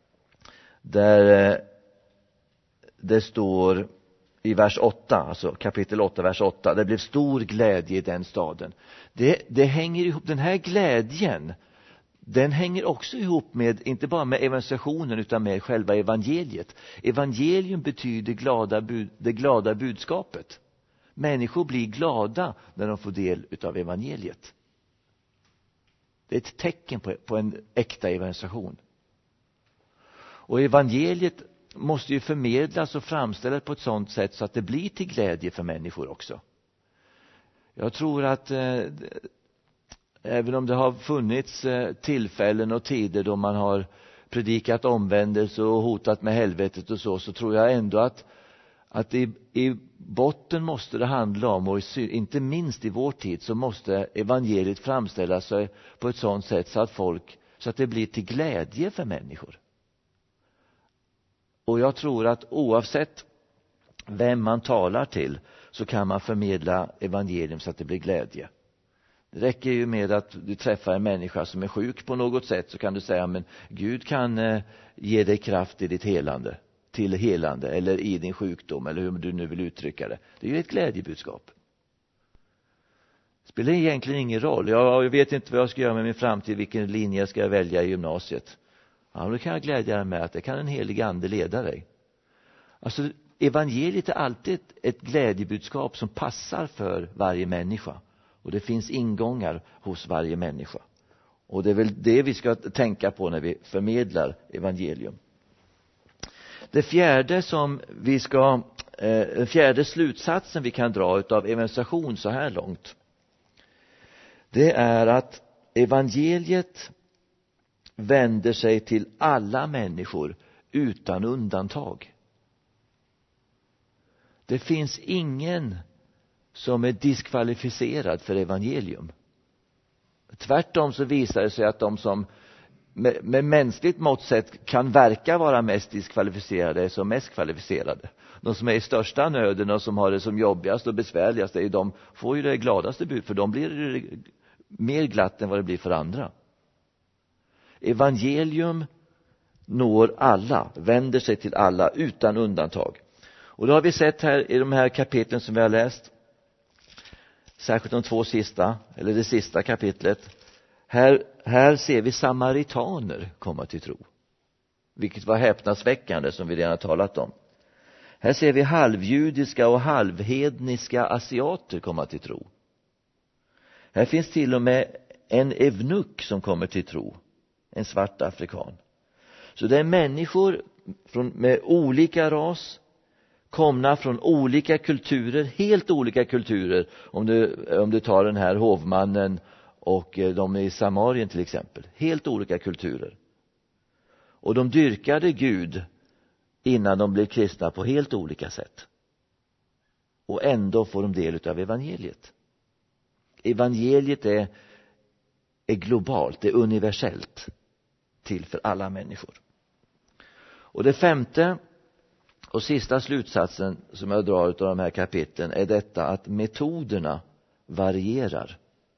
där det står i vers åtta, alltså kapitel åtta, vers åtta. Det blev stor glädje i den staden. Det, det hänger ihop, den här glädjen, den hänger också ihop med, inte bara med evangelisationen utan med själva evangeliet. Evangelium betyder glada bud, det glada budskapet. Människor blir glada när de får del av evangeliet. Det är ett tecken på, på en äkta evangelisation. Och evangeliet måste ju förmedlas och framställas på ett sådant sätt så att det blir till glädje för människor också. Jag tror att eh, även om det har funnits eh, tillfällen och tider då man har predikat omvändelse och hotat med helvetet och så, så tror jag ändå att, att i, i botten måste det handla om, och i, inte minst i vår tid, så måste evangeliet framställa sig på ett sådant sätt så att folk, så att det blir till glädje för människor. Och jag tror att oavsett vem man talar till så kan man förmedla evangelium så att det blir glädje. Det räcker ju med att du träffar en människa som är sjuk på något sätt, så kan du säga, men Gud kan eh, ge dig kraft i ditt helande, till helande, eller i din sjukdom, eller hur du nu vill uttrycka det. Det är ju ett glädjebudskap. Det spelar egentligen ingen roll. Jag, jag vet inte vad jag ska göra med min framtid, vilken linje jag ska välja i gymnasiet. Ja, då kan jag glädja dig med att det kan en helig ande leda dig. Alltså, evangeliet är alltid ett, ett glädjebudskap som passar för varje människa. Och det finns ingångar hos varje människa. Och det är väl det vi ska tänka på när vi förmedlar evangelium. Det fjärde som vi ska, eh, den fjärde slutsatsen vi kan dra utav evangelisation så här långt, det är att evangeliet vänder sig till alla människor utan undantag. Det finns ingen som är diskvalificerad för evangelium. Tvärtom så visar det sig att de som med, med mänskligt mått sett kan verka vara mest diskvalificerade är som mest kvalificerade. De som är i största nöden och som har det som jobbigast och besvärligast, är de får ju det gladaste bud, för de blir det mer glatt än vad det blir för andra. Evangelium når alla, vänder sig till alla utan undantag. Och då har vi sett här i de här kapitlen som vi har läst, särskilt de två sista, eller det sista kapitlet, här, här ser vi samaritaner komma till tro, vilket var häpnadsväckande, som vi redan har talat om. Här ser vi halvjudiska och halvhedniska asiater komma till tro. Här finns till och med en evnuk som kommer till tro, en svart afrikan. Så det är människor från, med olika ras, komna från olika kulturer, helt olika kulturer. Om du, om du tar den här hovmannen och de i Samarien till exempel, helt olika kulturer. Och de dyrkade Gud innan de blev kristna på helt olika sätt. Och ändå får de del av evangeliet. Evangeliet är, är globalt, det är universellt till för alla människor. Och det femte och sista slutsatsen som jag drar av de här kapitlen är detta att metoderna varierar.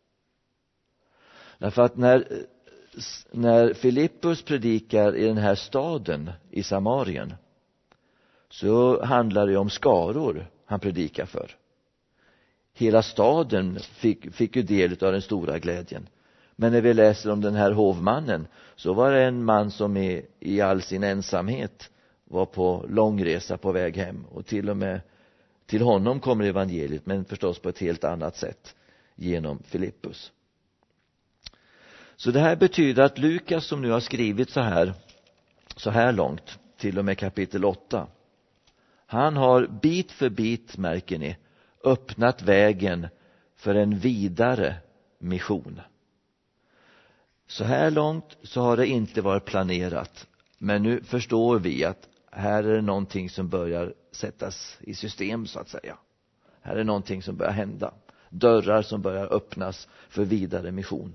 Därför att när, när Filippus predikar i den här staden i Samarien så handlar det om skaror han predikar för. Hela staden fick, fick ju del av den stora glädjen. Men när vi läser om den här hovmannen så var det en man som i, i all sin ensamhet var på långresa på väg hem. Och till och med till honom kommer evangeliet, men förstås på ett helt annat sätt genom Filippus. Så det här betyder att Lukas, som nu har skrivit så här, så här långt, till och med kapitel åtta, han har bit för bit, märker ni, öppnat vägen för en vidare mission. Så här långt så har det inte varit planerat, men nu förstår vi att här är det någonting som börjar sättas i system, så att säga. Här är någonting som börjar hända. Dörrar som börjar öppnas för vidare mission.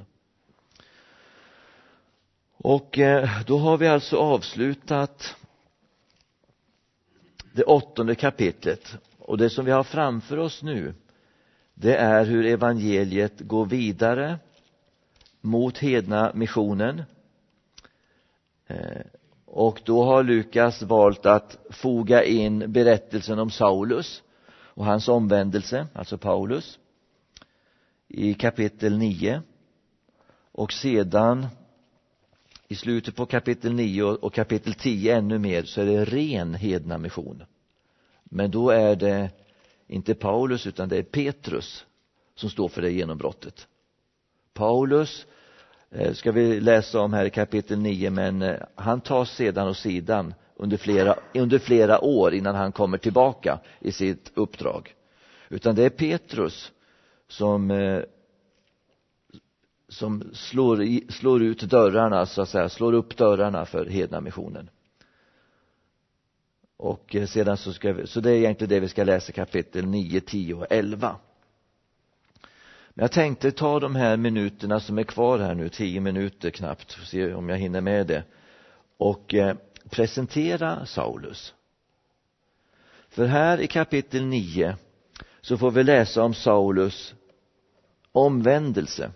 Och då har vi alltså avslutat det åttonde kapitlet. Och det som vi har framför oss nu, det är hur evangeliet går vidare mot hedna missionen. Och då har Lukas valt att foga in berättelsen om Saulus och hans omvändelse, alltså Paulus, i kapitel nio. Och sedan i slutet på kapitel nio och kapitel tio ännu mer så är det ren hedna mission. Men då är det inte Paulus utan det är Petrus som står för det genombrottet. Paulus ska vi läsa om här i kapitel nio, men han tas sedan och sidan under flera, under flera år innan han kommer tillbaka i sitt uppdrag. Utan det är Petrus som, som slår, i, slår ut dörrarna, så att säga, slår upp dörrarna för hedna missionen. Och sedan så ska vi, så det är egentligen det vi ska läsa kapitel nio, tio och elva. Men jag tänkte ta de här minuterna som är kvar här nu, tio minuter knappt, för att se om jag hinner med det, och eh, presentera Saulus. För här i kapitel nio så får vi läsa om Saulus omvändelse.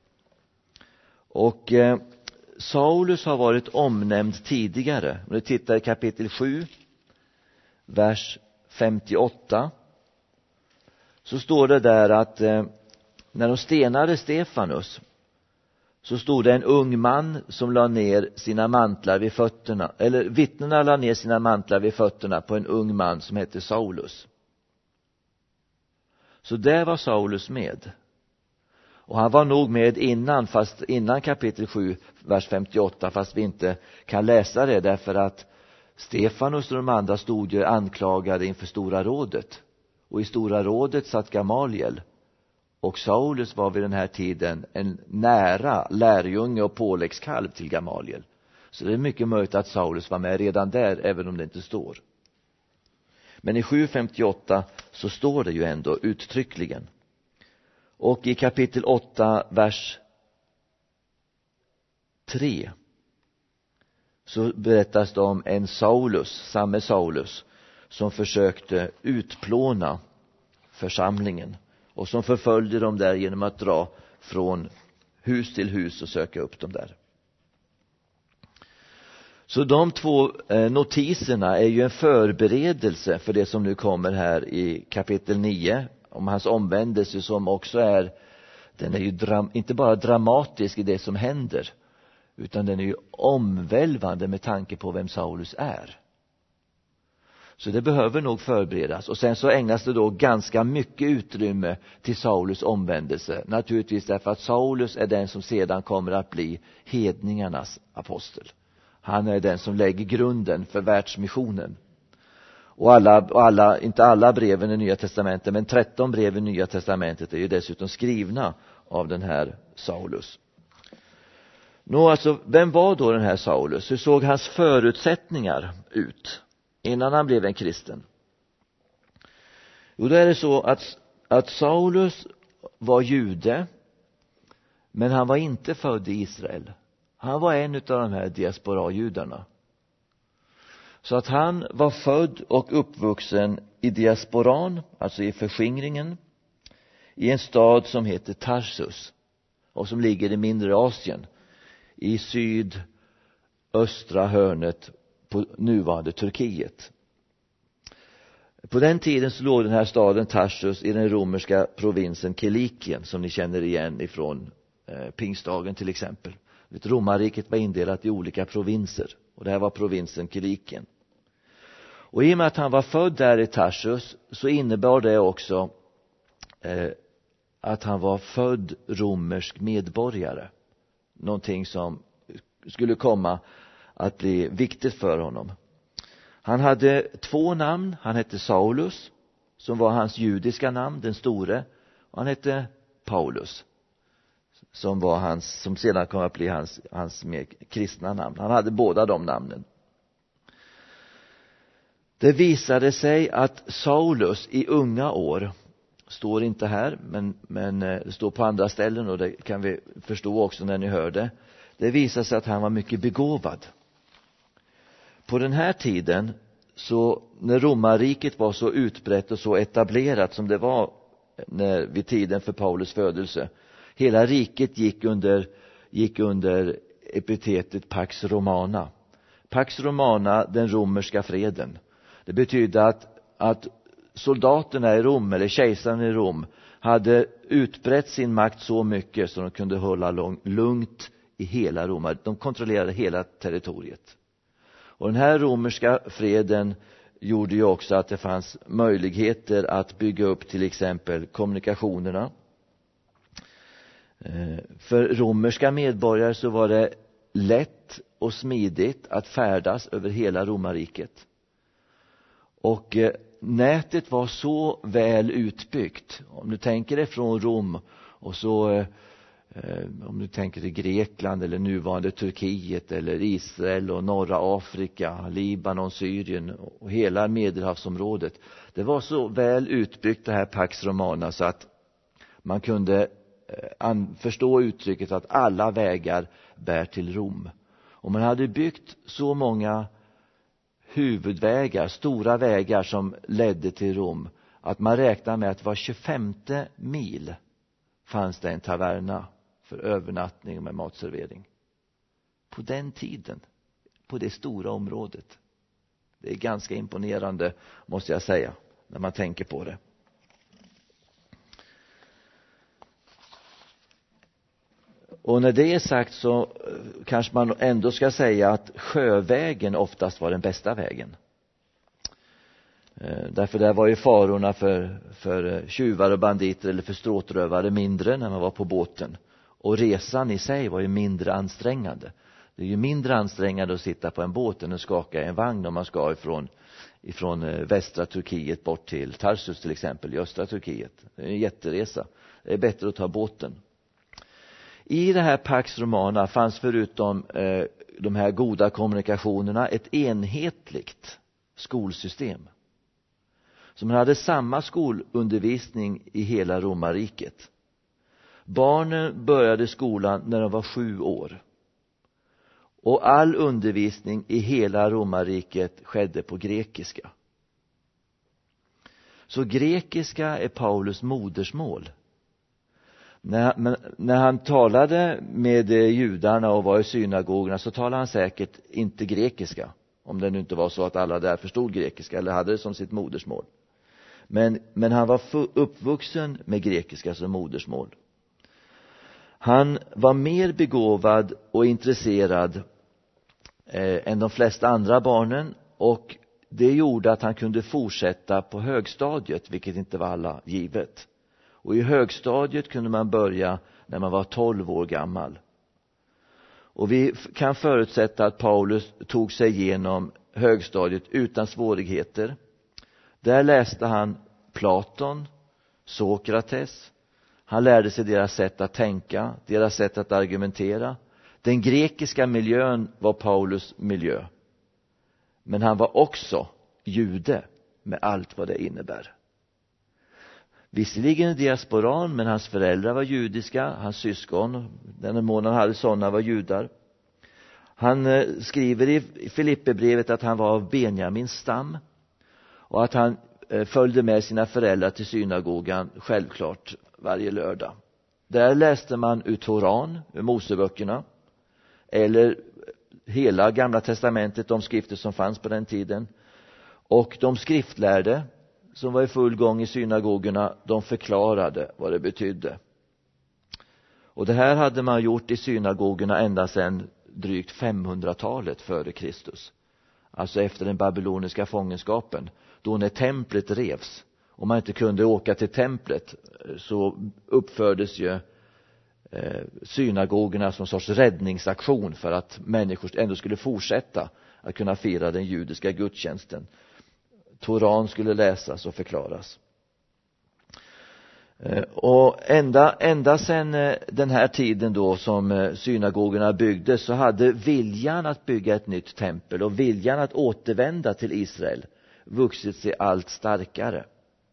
Och eh, Saulus har varit omnämnd tidigare. Om du tittar i kapitel sju, vers femtioåtta, så står det där att eh, när de stenade Stefanus så stod det en ung man som la ner sina mantlar vid fötterna, eller vittnena la ner sina mantlar vid fötterna på en ung man som hette Saulus. Så där var Saulus med. Och han var nog med innan, fast innan kapitel sju, vers femtioåtta, fast vi inte kan läsa det därför att Stefanus och de andra stod ju anklagade inför Stora rådet. Och i Stora rådet satt Gamaliel. Och Saulus var vid den här tiden en nära lärjunge och påläggskalv till Gamaliel. Så det är mycket möjligt att Saulus var med redan där, även om det inte står. Men i sju femtioåtta så står det ju ändå uttryckligen. Och i kapitel åtta, vers tre, så berättas det om en Saulus, samme Saulus, som försökte utplåna församlingen. Och som förföljde dem där genom att dra från hus till hus och söka upp dem där. Så de två notiserna är ju en förberedelse för det som nu kommer här i kapitel nio. Om hans omvändelse, som också är, den är ju dram, inte bara dramatisk i det som händer, utan den är ju omvälvande med tanke på vem Saulus är. Så det behöver nog förberedas. Och sen så ägnas det då ganska mycket utrymme till Saulus omvändelse. Naturligtvis därför att Saulus är den som sedan kommer att bli hedningarnas apostel. Han är den som lägger grunden för världsmissionen. Och alla, och alla, inte alla breven i Nya testamentet, men tretton brev i Nya testamentet är ju dessutom skrivna av den här Saulus. Nå, alltså, vem var då den här Saulus? Hur såg hans förutsättningar ut innan han blev en kristen? Jo, då är det så att, att Saulus var jude, men han var inte född i Israel. Han var en av de här diaspora-judarna. Så att han var född och uppvuxen i diasporan, alltså i förskingringen, i en stad som heter Tarsus och som ligger i mindre Asien, i sydöstra hörnet på nuvarande Turkiet. På den tiden så låg den här staden Tarsus i den romerska provinsen Kilikien, som ni känner igen ifrån eh, pingstdagen till exempel. Romarriket var indelat i olika provinser, och det här var provinsen Kilikien. Och i och med att han var född där i Tarsus så innebar det också eh, att han var född romersk medborgare. Någonting som skulle komma att bli viktigt för honom. Han hade två namn. Han hette Saulus, som var hans judiska namn, den store. Och han hette Paulus, som var hans, som sedan kom att bli hans, hans mer kristna namn. Han hade båda de namnen. Det visade sig att Saulus i unga år, står inte här, men, men det står på andra ställen, och det kan vi förstå också när ni hör det. Det visade sig att han var mycket begåvad. På den här tiden, så när romarriket var så utbrett och så etablerat som det var när, vid tiden för Paulus födelse, hela riket gick under, gick under epitetet Pax Romana. Pax Romana, den romerska freden. Det betyder att, att soldaterna i Rom, eller kejsaren i Rom, hade utbrett sin makt så mycket så de kunde hålla lång, lugnt i hela Rom. De kontrollerade hela territoriet. Och den här romerska freden gjorde ju också att det fanns möjligheter att bygga upp till exempel kommunikationerna. För romerska medborgare så var det lätt och smidigt att färdas över hela romarriket. Och nätet var så väl utbyggt. Om du tänker dig från Rom och så eh, om du tänker dig Grekland eller nuvarande Turkiet eller Israel och norra Afrika, Libanon, Syrien och hela Medelhavsområdet. Det var så väl utbyggt det här Pax Romana så att man kunde eh, förstå uttrycket att alla vägar bär till Rom. Och man hade byggt så många huvudvägar, stora vägar som ledde till Rom, att man räknar med att var tjugofemte mil fanns det en taverna för övernattning med matservering. På den tiden, på det stora området. Det är ganska imponerande, måste jag säga, när man tänker på det. Och när det är sagt så kanske man ändå ska säga att sjövägen oftast var den bästa vägen. Därför där var ju farorna för, för tjuvar och banditer eller för stråtrövare mindre när man var på båten. Och resan i sig var ju mindre ansträngande. Det är ju mindre ansträngande att sitta på en båt än att skaka i en vagn om man ska ifrån, ifrån västra Turkiet bort till Tarsus till exempel i östra Turkiet. Det är en jätteresa. Det är bättre att ta båten. I det här Pax Romana fanns förutom eh, de här goda kommunikationerna ett enhetligt skolsystem. Så man hade samma skolundervisning i hela romarriket. Barnen började skolan när de var sju år. Och all undervisning i hela romarriket skedde på grekiska. Så grekiska är Paulus modersmål. När, när han talade med judarna och var i synagogorna så talade han säkert inte grekiska. Om det nu inte var så att alla där förstod grekiska eller hade det som sitt modersmål. Men, men han var uppvuxen med grekiska som modersmål. Han var mer begåvad och intresserad eh, än de flesta andra barnen. Och det gjorde att han kunde fortsätta på högstadiet, vilket inte var alla givet. Och i högstadiet kunde man börja när man var tolv år gammal. Och vi kan förutsätta att Paulus tog sig igenom högstadiet utan svårigheter. Där läste han Platon, Sokrates. Han lärde sig deras sätt att tänka, deras sätt att argumentera. Den grekiska miljön var Paulus miljö. Men han var också jude med allt vad det innebär. Visserligen diasporan, men hans föräldrar var judiska. Hans syskon, den mån han hade sådana, var judar. Han eh, skriver i Filippebrevet att han var av Benjamins stam. Och att han eh, följde med sina föräldrar till synagogan, självklart, varje lördag. Där läste man ur Toran, ur Moseböckerna. Eller hela Gamla testamentet, de skrifter som fanns på den tiden. Och de skriftlärde som var i full gång i synagogorna, de förklarade vad det betydde. Och det här hade man gjort i synagogorna ända sedan drygt femhundratalet före Kristus. Alltså efter den babyloniska fångenskapen. Då när templet revs och man inte kunde åka till templet, så uppfördes ju eh, synagogorna som en sorts räddningsaktion för att människor ändå skulle fortsätta att kunna fira den judiska gudstjänsten. Toran skulle läsas och förklaras. Och ända, ända sedan den här tiden då som synagogorna byggdes, så hade viljan att bygga ett nytt tempel och viljan att återvända till Israel vuxit sig allt starkare.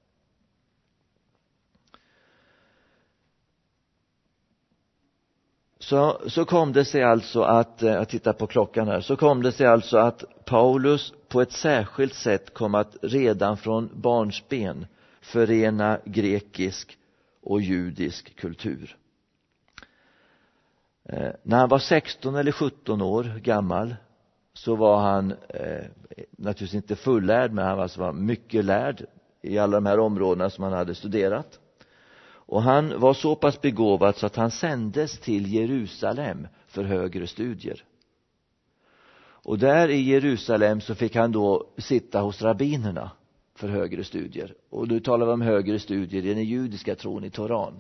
Så, så kom det sig alltså att, jag tittar på klockan här, så kom det sig alltså att Paulus på ett särskilt sätt kom att redan från barnsben förena grekisk och judisk kultur. Eh, när han var sexton eller sjutton år gammal så var han eh, naturligtvis inte fullärd, men han var mycket lärd i alla de här områdena som han hade studerat. Och han var så pass begåvad så att han sändes till Jerusalem för högre studier. Och där i Jerusalem så fick han då sitta hos rabbinerna för högre studier. Och nu talar vi om högre studier i den judiska tron i Toran.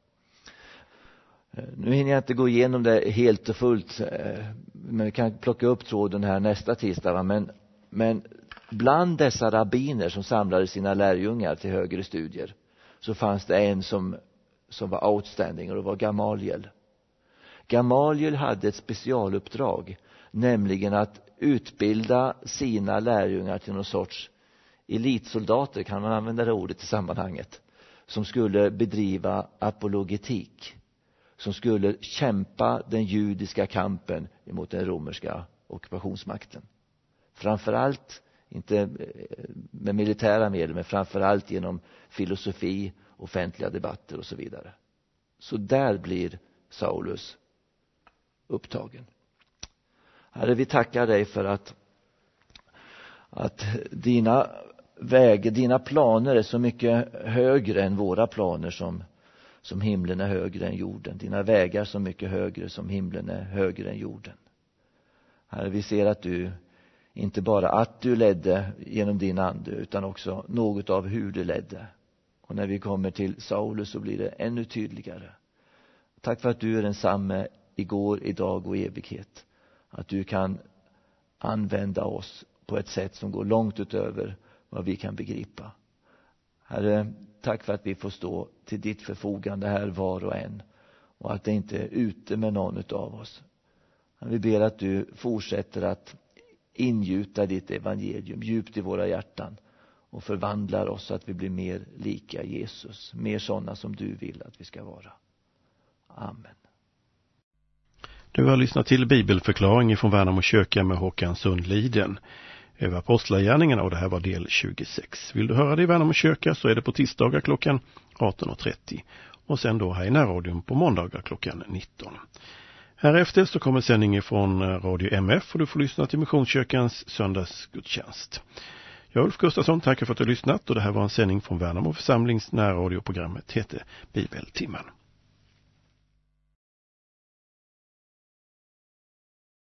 Nu hinner jag inte gå igenom det helt och fullt, men vi kan plocka upp tråden här nästa tisdag. Men, men bland dessa rabbiner som samlade sina lärjungar till högre studier, så fanns det en som, som var outstanding, och det var Gamaliel. Gamaliel hade ett specialuppdrag, nämligen att utbilda sina lärjungar till någon sorts elitsoldater, kan man använda det ordet i sammanhanget, som skulle bedriva apologetik, som skulle kämpa den judiska kampen emot den romerska ockupationsmakten. Framförallt, inte med militära medel, men framförallt genom filosofi, offentliga debatter och så vidare. Så där blir Saulus upptagen. Herre, vi tackar dig för att, att dina vägar, dina planer är så mycket högre än våra planer, som, som himlen är högre än jorden. Dina vägar så mycket högre som himlen är högre än jorden. Herre, vi ser att du, inte bara att du ledde genom din ande, utan också något av hur du ledde. Och när vi kommer till Saulus så blir det ännu tydligare. Tack för att du är densamme igår, idag och i evighet. Att du kan använda oss på ett sätt som går långt utöver vad vi kan begripa. Herre, tack för att vi får stå till ditt förfogande här var och en. Och att det inte är ute med någon av oss. Vi ber att du fortsätter att ingjuta ditt evangelium djupt i våra hjärtan. Och förvandlar oss så att vi blir mer lika Jesus. Mer sådana som du vill att vi ska vara. Amen. Du har lyssnat till bibelförklaring från Värnamo kyrka med Håkan Sundliden. Över apostlagärningarna, och det här var del tjugosex. Vill du höra det i Värnamo kyrka så är det på tisdagar klockan arton och trettio. Och sen då här i närradion på måndagar klockan nitton. Härefter så kommer sändningen från Radio M F och du får lyssna till Missionskyrkans söndagsgudstjänst. Jag, Ulf Gustafsson, tackar för att du har lyssnat, och det här var en sändning från Värnamo församlings närradioprogrammet heter Bibeltimmen.